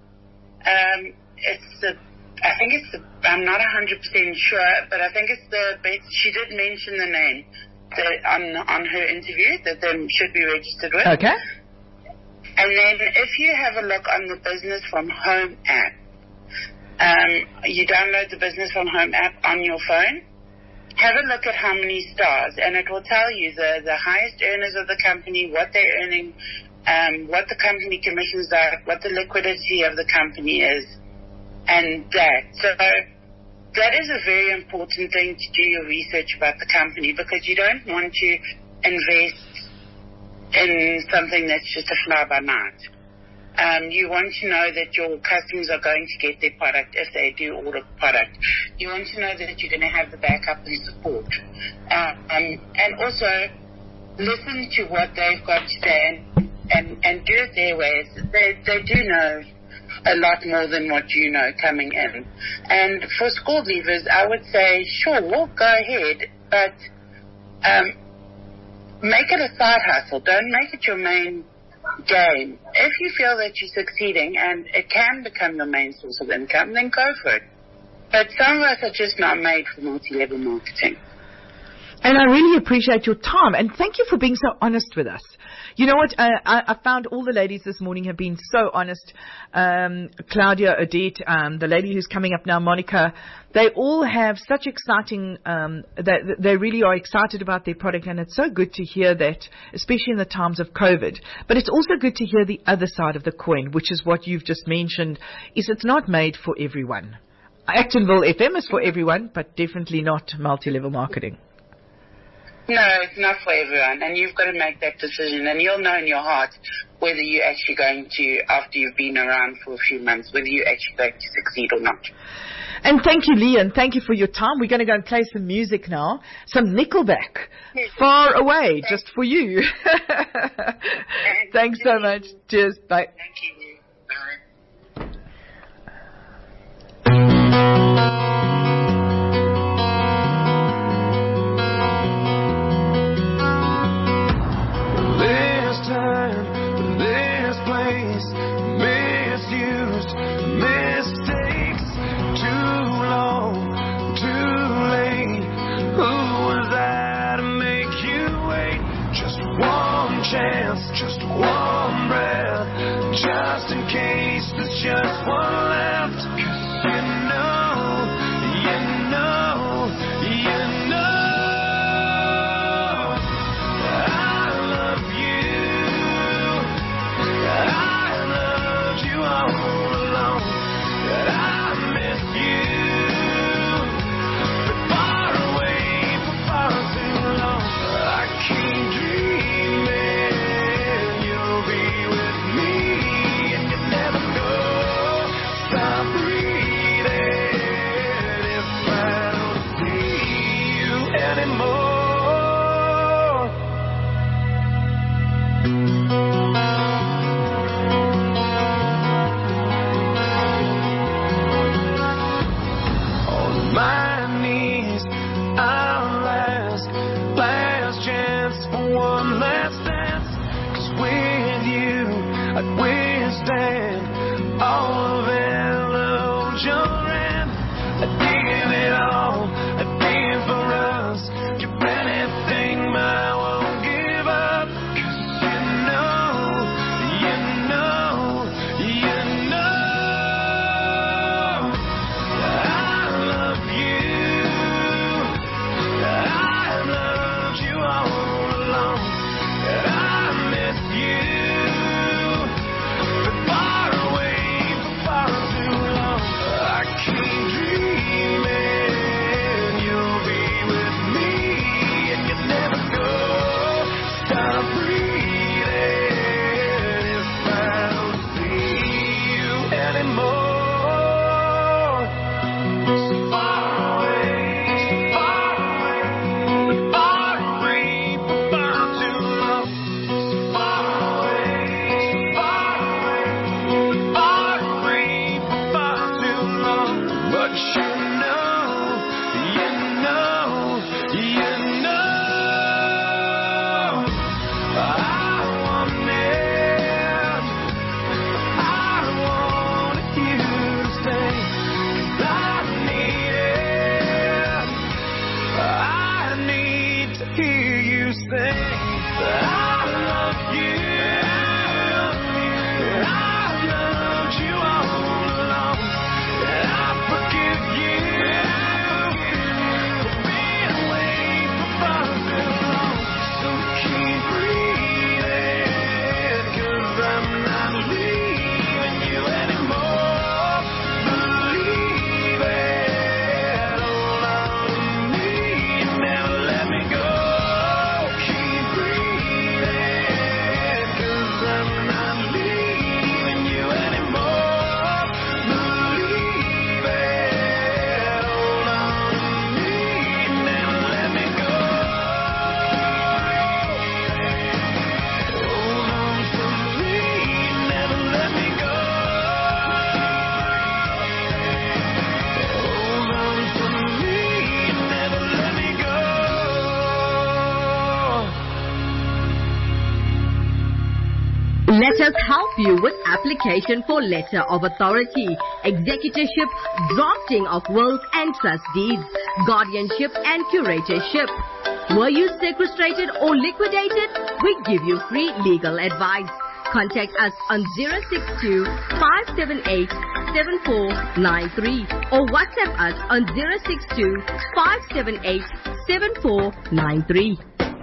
I'm not 100% sure, but I think it's the best. She did mention the name on her interview that they should be registered with. Okay. And then if you have a look on the Business from Home app, you download the Business from Home app on your phone, have a look at how many stars, and it will tell you the highest earners of the company, what they're earning, what the company commissions are, what the liquidity of the company is, and that. So that is a very important thing to do your research about the company, because you don't want to invest in something that's just a fly by night. You want to know that your customers are going to get their product if they do order product. You want to know that you're going to have the backup and support. And also listen to what they've got to say and do it their way. They do know a lot more than what you know coming in. And for school leavers, I would say, sure, go ahead, but make it a side hustle. Don't make it your main game. If you feel that you're succeeding and it can become your main source of income, then go for it. But some of us are just not made for multi-level marketing. And I really appreciate your time, and thank you for being so honest with us. You know what? I found all the ladies this morning have been so honest. Claudia, Odette, the lady who's coming up now, Monica, they all have such exciting, they really are excited about their product, and it's so good to hear that, especially in the times of COVID. But it's also good to hear the other side of the coin, which is what you've just mentioned, is it's not made for everyone. Actonville FM is for everyone, but definitely not multi-level marketing. No, it's not for everyone, and you've got to make that decision, and you'll know in your heart whether you're actually going to, after you've been around for a few months, whether you're actually going to succeed or not. And thank you, Lee, and thank you for your time. We're going to go and play some music now. Some Nickelback, Far Away, just for you. Thanks so much. Cheers. Bye. Thank you. Bye. Just one breath, just in case there's just one left. 'Cause you know, I love you. I loved you all along. I miss you. Been far away for far too long. I keep dreaming. Let us help you with application for letter of authority, executorship, drafting of wills and trust deeds, guardianship and curatorship. Were you sequestrated or liquidated? We give you free legal advice. Contact us on 062 578 7493 or WhatsApp us on 062 578 7493.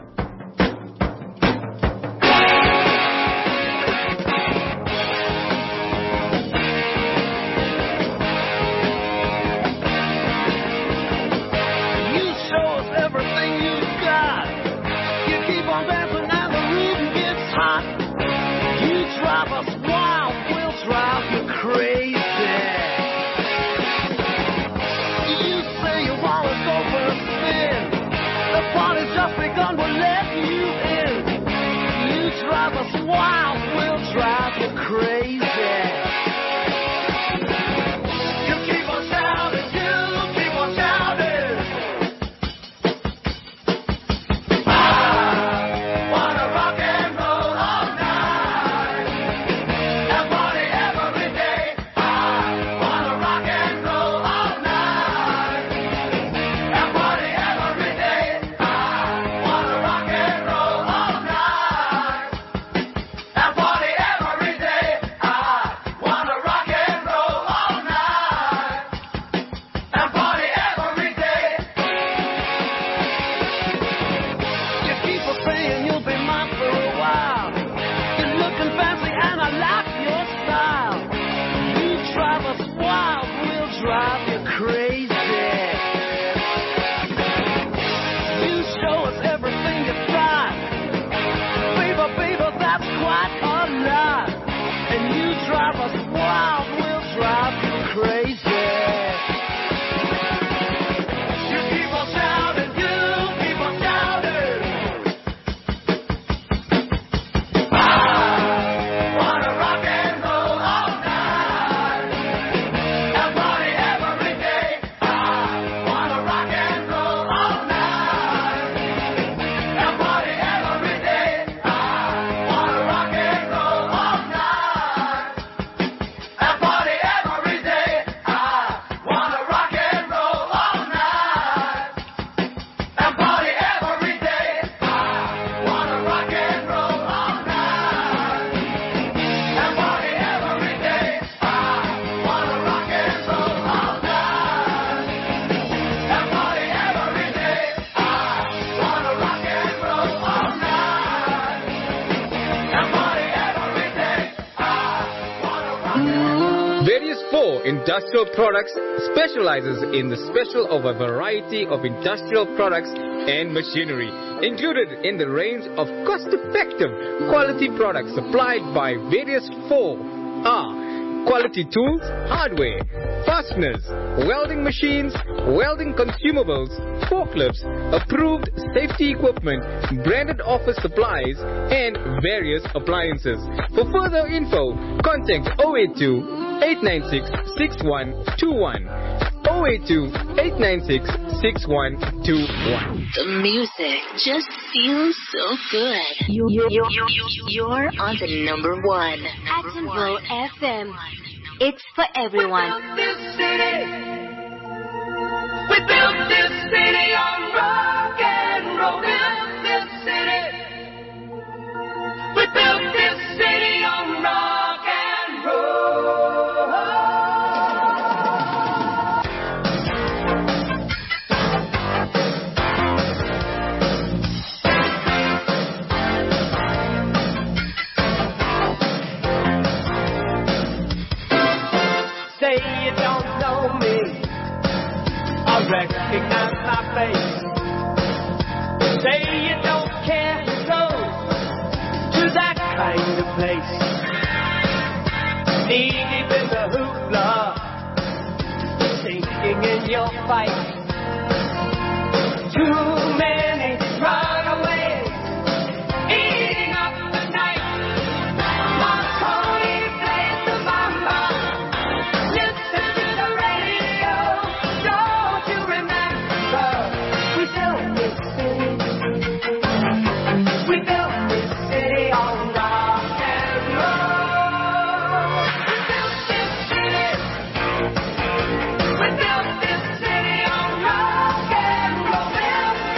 Industrial Products specializes in the special of a variety of industrial products and machinery, included in the range of cost-effective quality products supplied by Various 4 are quality tools, hardware, fasteners, welding machines, welding consumables, forklifts, approved safety equipment, branded office supplies, and various appliances. For further info, contact 082 896 6121. 082 896 6121. The music just feels so good. You're on the number one. Actonville FM. It's for everyone. We built this city on rock and roll. We built this city. We built this city on rock and roll. Say you don't know me, I recognize my face. Say you don't care who goes to that kind of place. Knee deep in the hoopla, sinking in your fight. Too many runaways, eating up the night. Marconi plays the mama. Listen to the radio. Don't you remember? We built this city. We built this city on rock and roll. We built this city. We built this city on rock and roll. Built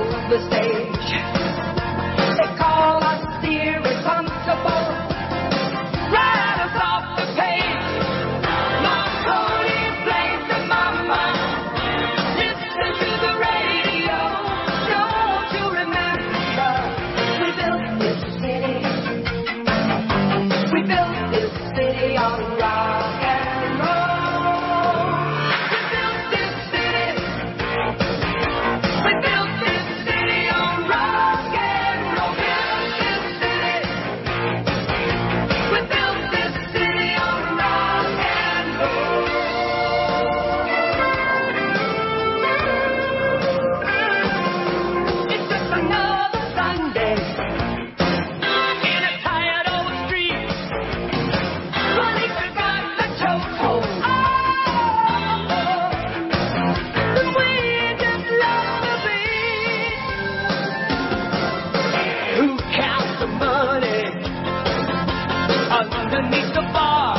control the stage. They call us irresponsible, write us off the page. Marconi plays the mama. Listen to the radio. Don't you remember? We built this city. We built this city on rock and roll. We built this city. We built this city on rock and roll. Built this city. We built this city on rock and roll. It's just another Sunday in a tired old street. Police have got the chokehold. And we just love the beat. Who counts the money underneath the bar?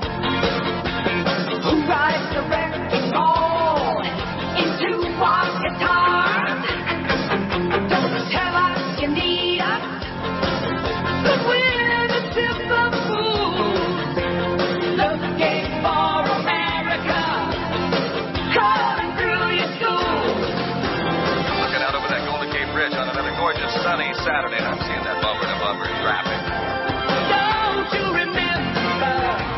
Who writes the wrecking ball into our guitars? Don't tell us you need us, 'cause we're the simple fools looking for America, crawling through your schools. Looking out over that Golden Gate Bridge on another gorgeous sunny Saturday, and I'm seeing that bumper-to-bumper traffic. Don't you remember?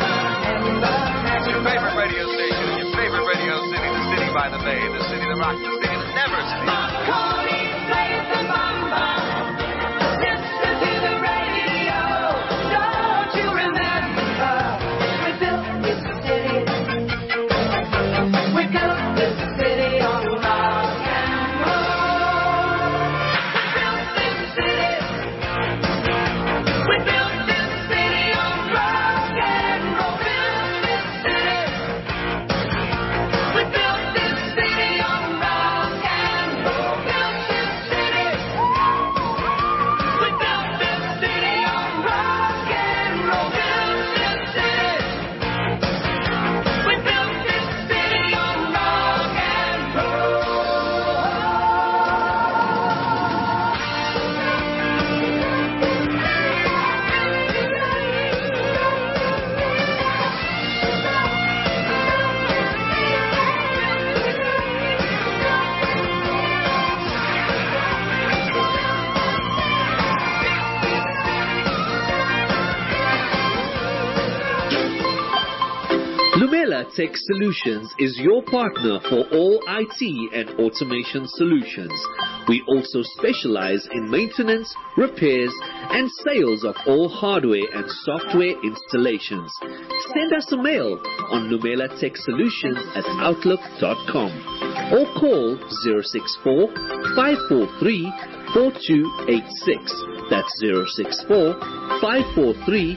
Your favorite radio station, your favorite radio city, the city by the bay, the city that rocks, the city that never sleeps. Marconi plays the mama. Listen to the radio. Don't you remember? We built this city. We built this city on rock and roll. We built this city. We built this city on rock and roll. Built this city. We built this city on rock and roll. Built this city. We built this city on rock and roll. Built this city. We built this city on rock and roll. Lumela Tech Solutions is your partner for all IT and automation solutions. We also specialize in maintenance, repairs, and sales of all hardware and software installations. Send us a mail on lumelatechsolutions@outlook.com or call 064 543 4286. That's 064 543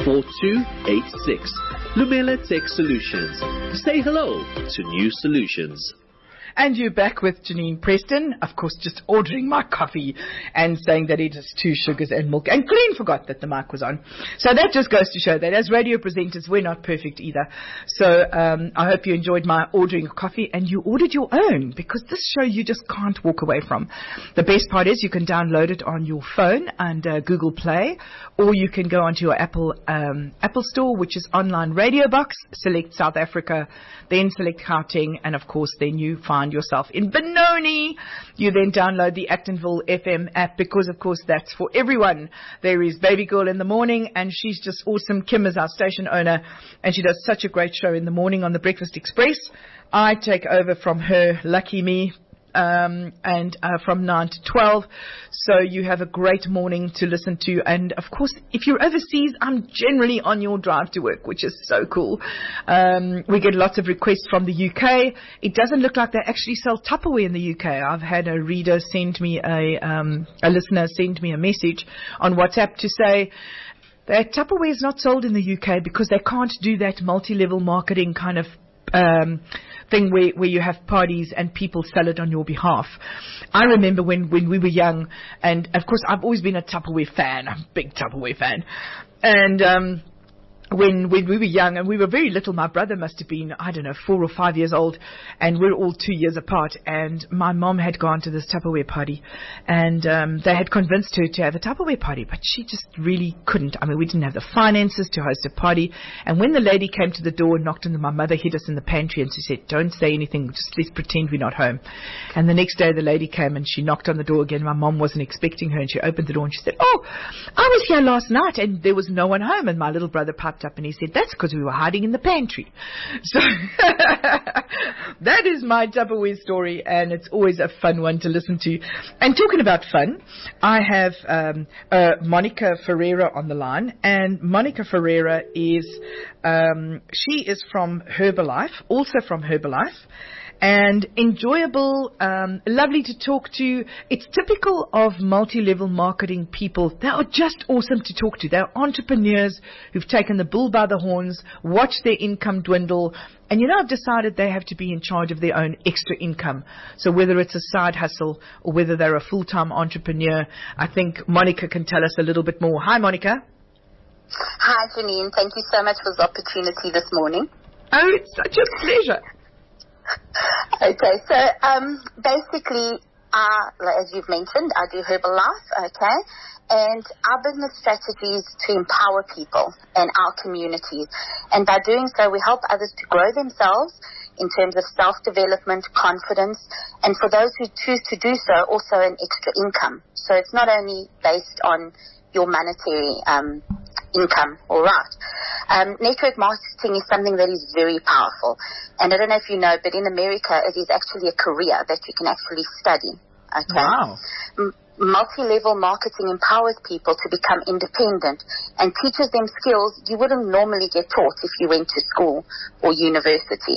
4286. Lumela Tech Solutions. Say hello to new solutions. And you're back with Janine Preston, of course, just ordering my coffee and saying that it is 2 sugars and milk. And Colleen forgot that the mic was on. So that just goes to show that as radio presenters, we're not perfect either. So I hope you enjoyed my ordering of coffee and you ordered your own, because this show you just can't walk away from. The best part is you can download it on your phone under Google Play, or you can go onto your Apple Store, which is online Radio Box, select South Africa, then select Gauteng, and of course then you find yourself in Benoni. You then download the Actonville FM app, because of course that's for everyone. There is Baby Girl in the morning, and she's just awesome. Kim is our station owner, and she does such a great show in the morning on the Breakfast Express. I take over from her, lucky me. And from 9 to 12. So you have a great morning to listen to. And of course, if you're overseas, I'm generally on your drive to work, which is so cool. We get lots of requests from the UK. It doesn't look like they actually sell Tupperware in the UK. I've had a reader send me a listener send me a message on WhatsApp to say that Tupperware is not sold in the UK because they can't do that multi-level marketing kind of thing where you have parties and people sell it on your behalf. I remember when we were young, and of course I've always been a Tupperware fan. I'm a big Tupperware fan. And when we were young, and we were very little. My brother must have been, 4 or 5 years old, and we're all 2 years apart. And my mom had gone to this Tupperware party, and they had convinced her to have a Tupperware party, but she just really couldn't. I mean, we didn't have the finances to host a party. And when the lady came to the door and knocked on, my mother hid us in the pantry, and she said, "Don't say anything, just let's pretend we're not home." And the next day the lady came and she knocked on the door again. My mom wasn't expecting her, and she opened the door and she said, "Oh, I was here last night and there was no one home." And my little brother piped up and he said, "That's because we were hiding in the pantry." So that is my Tupperware story, and it's always a fun one to listen to. And talking about fun, I have Monica Ferreira on the line, and Monica Ferreira is she is from Herbalife, also from Herbalife. And enjoyable, lovely to talk to. It's typical of multi-level marketing people. They are just awesome to talk to. They're entrepreneurs who've taken the bull by the horns, watched their income dwindle, and I've decided they have to be in charge of their own extra income. So whether it's a side hustle or whether they're a full-time entrepreneur, I think Monica can tell us a little bit more. Hi, Monica. Hi, Janine. Thank you so much for the opportunity this morning. Oh, it's such a pleasure. Okay, so basically, as you've mentioned, I do Herbalife, okay, and our business strategy is to empower people and our communities, and by doing so, we help others to grow themselves in terms of self-development, confidence, and for those who choose to do so, also an extra income. So it's not only based on your monetary income, all right. Network marketing is something that is very powerful. And I don't know if you know, but in America, it is actually a career that you can actually study. Okay. Wow. Multi-level marketing empowers people to become independent and teaches them skills you wouldn't normally get taught if you went to school or university.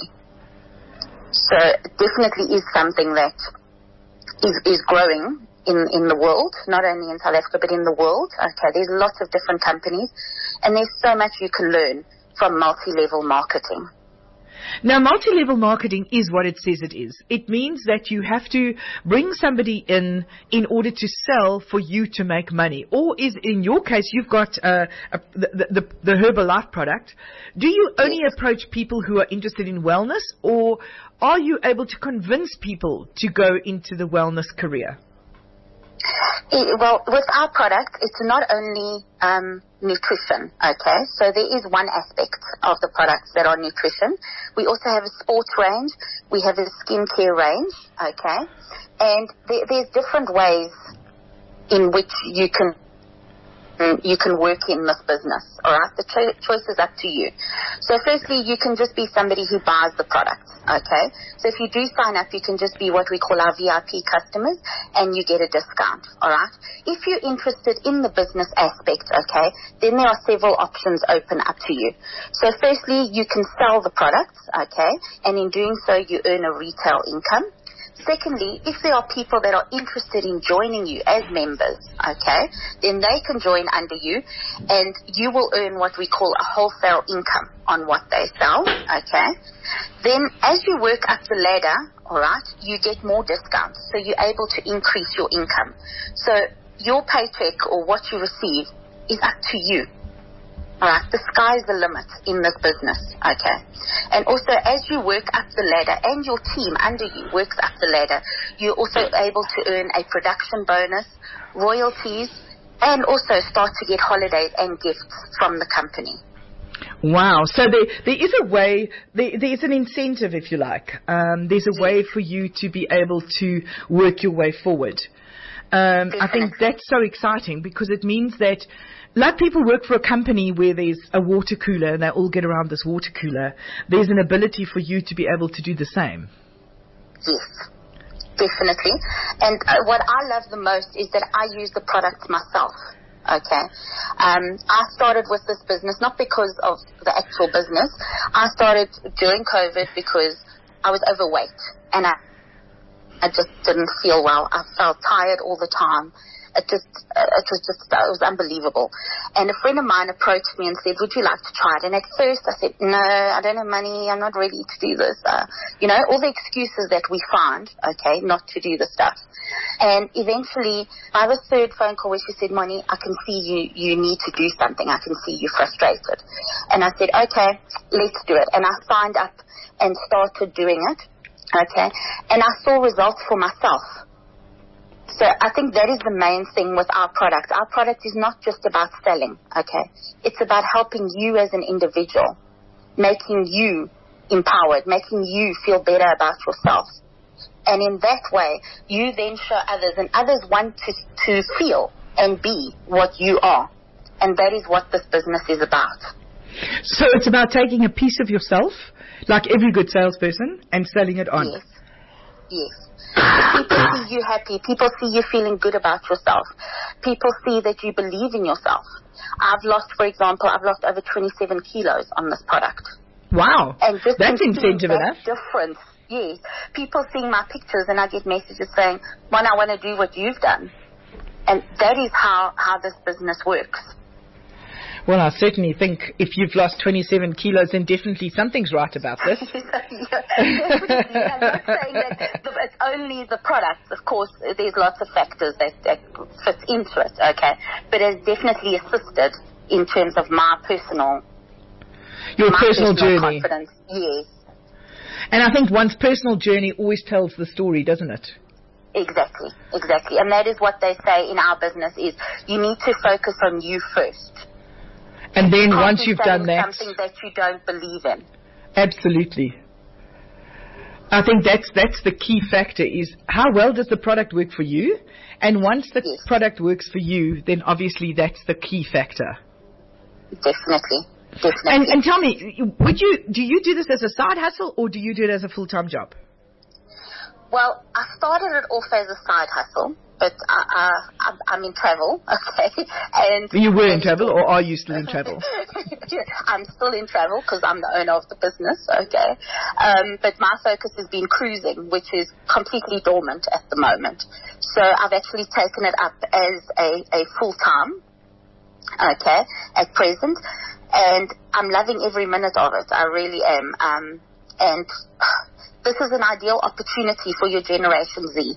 So it definitely is something that is growing in the world, not only in South Africa, but in the world. Okay, there's lots of different companies, and there's so much you can learn from multi-level marketing. Now, multi-level marketing is what it says it is. It means that you have to bring somebody in order to sell for you to make money. Or is, in your case, you've got the Herbalife product. Do you only approach people who are interested in wellness, or are you able to convince people to go into the wellness career? Well, with our product, it's not only nutrition, okay? So there is one aspect of the products that are nutrition. We also have a sports range. We have a skincare range, okay? And there's different ways in which you can work in this business, all right? The choice is up to you. So firstly, you can just be somebody who buys the product, okay? So if you do sign up, you can just be what we call our VIP customers, and you get a discount, all right? If you're interested in the business aspect, okay, then there are several options open up to you. So firstly, you can sell the products, okay, and in doing so, you earn a retail income. Secondly, if there are people that are interested in joining you as members, okay, then they can join under you, and you will earn what we call a wholesale income on what they sell, okay. Then as you work up the ladder, all right, you get more discounts, so you're able to increase your income. So your paycheck or what you receive is up to you. All right, the sky's the limit in this business, okay? And also, as you work up the ladder and your team under you works up the ladder, you're also able to earn a production bonus, royalties, and also start to get holidays and gifts from the company. Wow. So there is a way, there is an incentive, if you like. There's a way for you to be able to work your way forward. I think that's so exciting because it means that, like people work for a company where there's a water cooler and they all get around this water cooler, there's an ability for you to be able to do the same. Yes, definitely. And what I love the most is that I use the products myself. Okay. I started with this business not because of the actual business. I started during COVID because I was overweight and I I just didn't feel well. I felt tired all the time. It was unbelievable. And a friend of mine approached me and said, would you like to try it? And at first I said, no, I don't have money. I'm not ready to do this. All the excuses that we find, okay, not to do the stuff. And eventually, by the third phone call where she said, Moni, I can see you need to do something. I can see you frustrated. And I said, okay, let's do it. And I signed up and started doing it, okay. And I saw results for myself. So I think that is the main thing with our product. Our product is not just about selling, okay? It's about helping you as an individual, making you empowered, making you feel better about yourself. And in that way, you then show others, and others want to feel and be what you are. And that is what this business is about. So it's about taking a piece of yourself, like every good salesperson, and selling it on. Yes. Yes. People see you happy. People see you feeling good about yourself. People see that you believe in yourself. For example, I've lost over 27 kilos on this product. Wow. And just that's incentive enough. Difference. Yes. People seeing my pictures and I get messages saying, Mona, I want to do what you've done. And that is how this business works. Well, I certainly think if you've lost 27 kilos, then definitely something's right about this. Definitely. I'm not saying that it's only the product. Of course, there's lots of factors that fit into it, okay? But it's definitely assisted in terms of my personal journey. Confidence. Yes. And I think one's personal journey always tells the story, doesn't it? Exactly. And that is what they say in our business is you need to focus on you first. And then once you've done that, something that you don't believe in. Absolutely. I think that's the key factor is how well does the product work for you? And once the product works for you, then obviously that's the key factor. Definitely. And tell me, do you do this as a side hustle or do you do it as a full-time job? Well, I started it off as a side hustle, but I'm in travel, okay? And you were in travel, or are you still in travel? I'm still in travel because I'm the owner of the business, okay? But my focus has been cruising, which is completely dormant at the moment. So I've actually taken it up as a full-time, okay, at present. And I'm loving every minute of it. I really am. And this is an ideal opportunity for your Generation Z.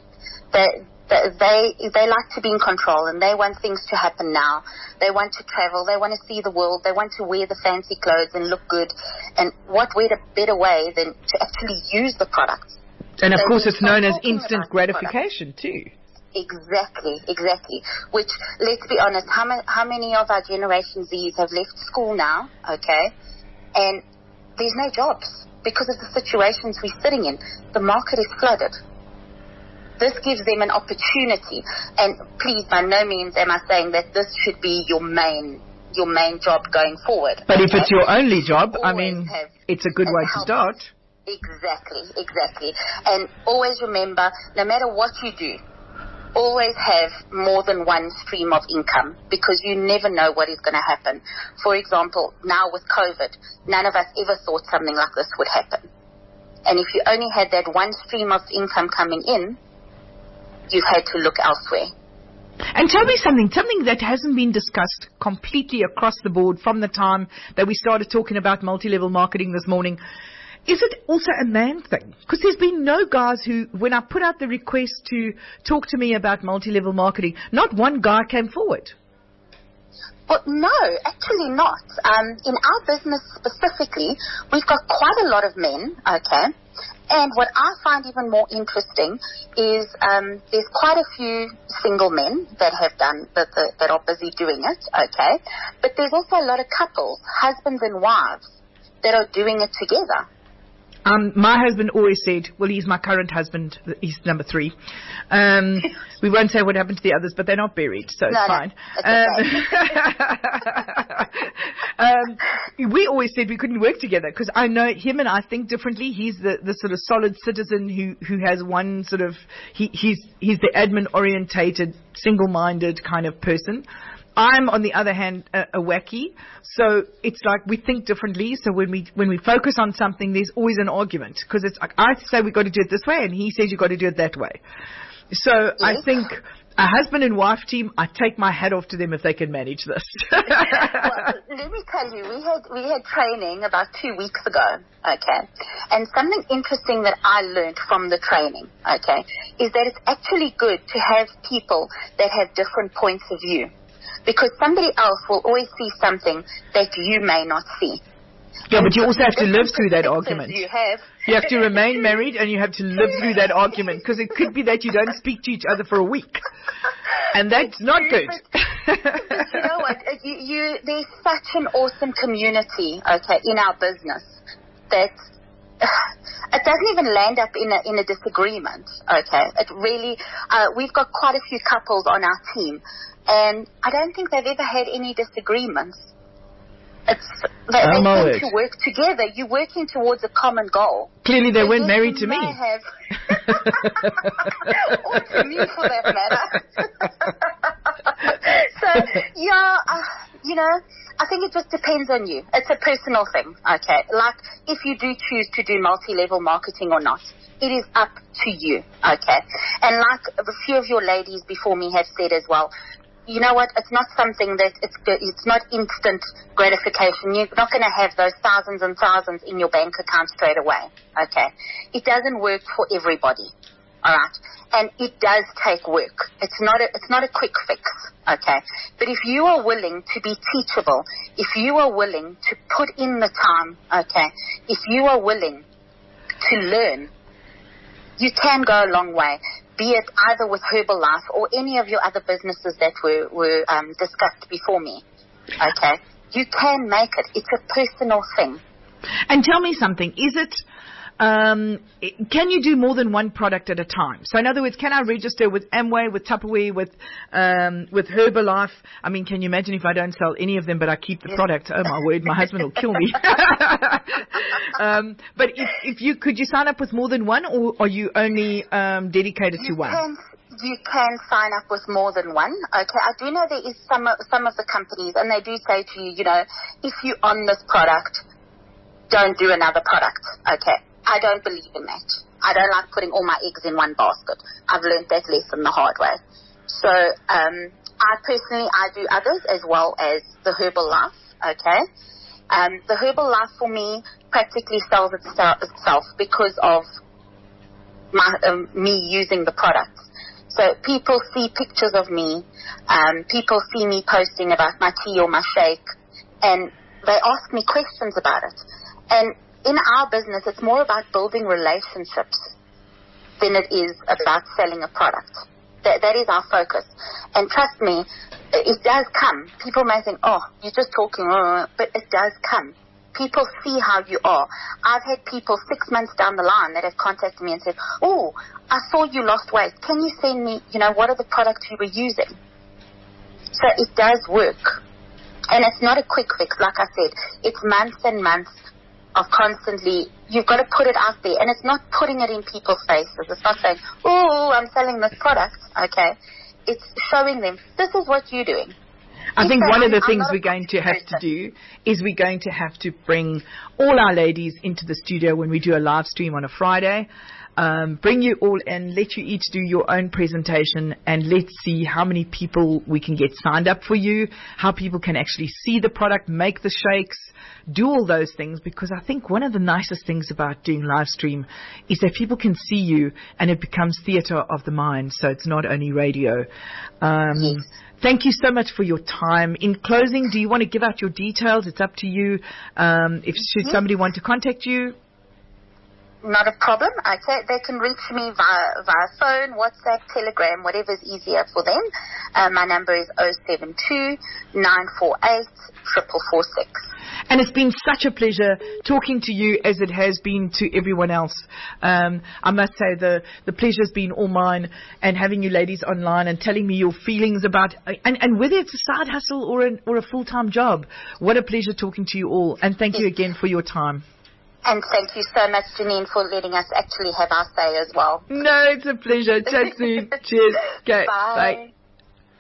They like to be in control and they want things to happen now. They want to travel. They want to see the world. They want to wear the fancy clothes and look good. And what better way than to actually use the product? And of course it's known as instant gratification too. Exactly. Which, let's be honest, how many of our Generation Zs have left school now, okay, and there's no jobs because of the situations we're sitting in. The market is flooded. This gives them an opportunity, and please, by no means am I saying that this should be your main job going forward. But if it's your only job, I mean, it's a good way to start. Exactly. And always remember, no matter what you do, always have more than one stream of income because you never know what is going to happen. For example, now with COVID, none of us ever thought something like this would happen. And if you only had that one stream of income coming in, you've had to look elsewhere. And tell me something that hasn't been discussed completely across the board from the time that we started talking about multi-level marketing this morning. Is it also a man thing? Because there's been no guys who, when I put out the request to talk to me about multi-level marketing, not one guy came forward. Well, no, actually not. In our business specifically, we've got quite a lot of men, okay? And what I find even more interesting is there's quite a few single men that have done that are busy doing it, okay? But there's also a lot of couples, husbands and wives, that are doing it together. My husband always said, well, he's my current husband. He's number 3. We won't say what happened to the others, but they're not buried, so it's fine. We always said we couldn't work together because I know him and I think differently. He's the sort of solid citizen who has one sort of, he's the admin-orientated, single-minded kind of person. I'm, on the other hand, a wacky. So it's like we think differently. So when we focus on something, there's always an argument. Because it's like, I say we've got to do it this way, and he says you've got to do it that way. So I think a husband and wife team, I take my hat off to them if they can manage this. Well, let me tell you, we had training about 2 weeks ago, okay? And something interesting that I learned from the training, okay, is that it's actually good to have people that have different points of view, because somebody else will always see something that you may not see. Yeah, but you also have to live through that argument. You have to remain married, and you have to live through that argument, because it could be that you don't speak to each other for a week. And that's not good. But you know what? There's such an awesome community, okay, in our business that it doesn't even land up in a disagreement, okay? It really, we've got quite a few couples on our team, and I don't think they've ever had any disagreements. They tend to work together. You're working towards a common goal. Clearly they weren't married to me. Or to me, for that matter. So, yeah, you know, I think it just depends on you. It's a personal thing, okay? Like, if you do choose to do multi-level marketing or not, it is up to you, okay? And like a few of your ladies before me have said as well, you know what? It's not something that it's not instant gratification. You're not going to have those thousands and thousands in your bank account straight away. Okay, it doesn't work for everybody. All right, and it does take work. It's not a quick fix. Okay, but if you are willing to be teachable, if you are willing to put in the time, okay, if you are willing to learn, you can go a long way. Be it either with Herbalife or any of your other businesses that were discussed before me. Okay? You can make it. It's a personal thing. And tell me something. Is it, can you do more than one product at a time? So in other words, can I register with Amway, with Tupperware, with Herbalife? I mean, can you imagine if I don't sell any of them, but I keep the product? Oh my word, my husband will kill me. But could you sign up with more than one, or are you only dedicated to one? You can sign up with more than one. Okay, I do know there is some of the companies, and they do say to you, you know, if you're on this product, don't do another product. Okay, I don't believe in that. I don't like putting all my eggs in one basket. I've learned that lesson the hard way. So I do others as well as the Herbalife. Okay. The Herbalife for me practically sells itself because of me using the products. So people see pictures of me, people see me posting about my tea or my shake, and they ask me questions about it. And in our business, it's more about building relationships than it is about selling a product. That is our focus. And trust me, it does come. People may think, oh, you're just talking, but it does come. People see how you are. I've had people 6 months down the line that have contacted me and said, oh, I saw you lost weight. Can you send me, what are the products you were using? So it does work. And it's not a quick fix, like I said. It's months and months of constantly, you've got to put it out there. And it's not putting it in people's faces. It's not saying, oh, I'm selling this product. Okay. It's showing them, this is what you're doing. I think one of the things we're going to have to do is we're going to have to bring all our ladies into the studio when we do a live stream on a Friday. Bring you all in, let you each do your own presentation, and let's see how many people we can get signed up for you, how people can actually see the product, make the shakes, do all those things, because I think one of the nicest things about doing live stream is that people can see you and it becomes theatre of the mind, so it's not only radio. Yes. Thank you so much for your time. In closing, do you want to give out your details? It's up to you. Should somebody want to contact you? Not a problem. Okay, they can reach me via phone, WhatsApp, Telegram, whatever is easier for them. My number is 072-948-4446. And it's been such a pleasure talking to you as it has been to everyone else. I must say the pleasure's been all mine, and having you ladies online and telling me your feelings about, and whether it's a side hustle or a full-time job. What a pleasure talking to you all. And thank you again for your time. And thank you so much, Janine, for letting us actually have our say as well. No, it's a pleasure. Chat soon. Cheers. Okay. Bye. Bye.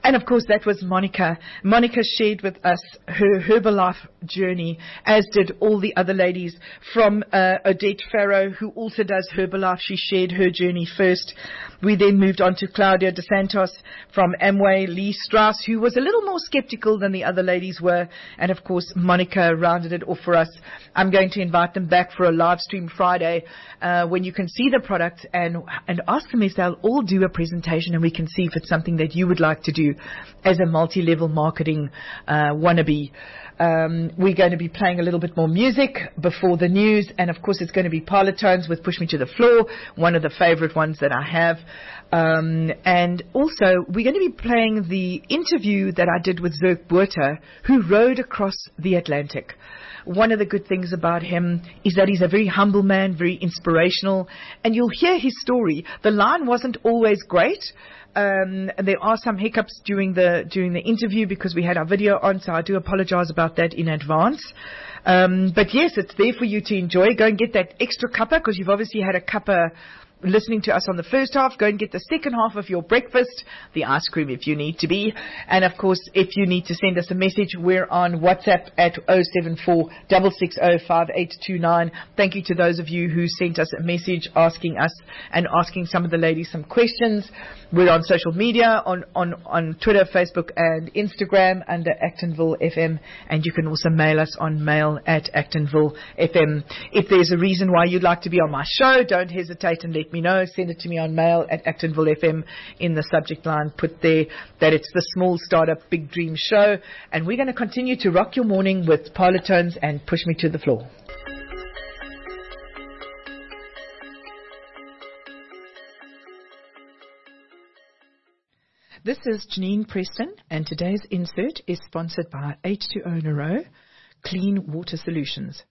And of course, that was Monica. Monica shared with us her Herbalife journey, as did all the other ladies from Odette Farrow, who also does Herbalife. She shared her journey first. We then moved on to Claudia DeSantos from Amway, Lee Strauss, who was a little more skeptical than the other ladies were. And of course, Monica rounded it off for us. I'm going to invite them back for a live stream Friday when you can see the product and ask them if they'll all do a presentation, and we can see if it's something that you would like to do as a multi-level marketing wannabe. We're going to be playing a little bit more music before the news, and of course it's going to be Parlotones with Push Me to the Floor, one of the favorite ones that I have. And also we're going to be playing the interview that I did with Zirk Buerta, who rode across the Atlantic. One of the good things about him is that he's a very humble man, very inspirational, and you'll hear his story. The line wasn't always great. There are some hiccups during the interview because we had our video on, so I do apologize about that in advance. But yes, it's there for you to enjoy. Go and get that extra cuppa, because you've obviously had a cuppa listening to us on the first half. Go and get the second half of your breakfast, the ice cream if you need to be. And of course, if you need to send us a message, we're on WhatsApp at 074 660 5829. Thank you to those of you who sent us a message asking us and asking some of the ladies some questions. We're on social media, on Twitter, Facebook and Instagram under Actonville FM, and you can also mail us on mail@Actonville FM. If there's a reason why you'd like to be on my show, don't hesitate and let me know. Send it to me on mail@Actonville FM. In the subject line, put there that it's the Small Startup Big Dream Show, and we're going to continue to rock your morning with Parlotones and Push Me to the Floor. This is Janine Preston, and today's insert is sponsored by H2O Neuro Clean Water Solutions.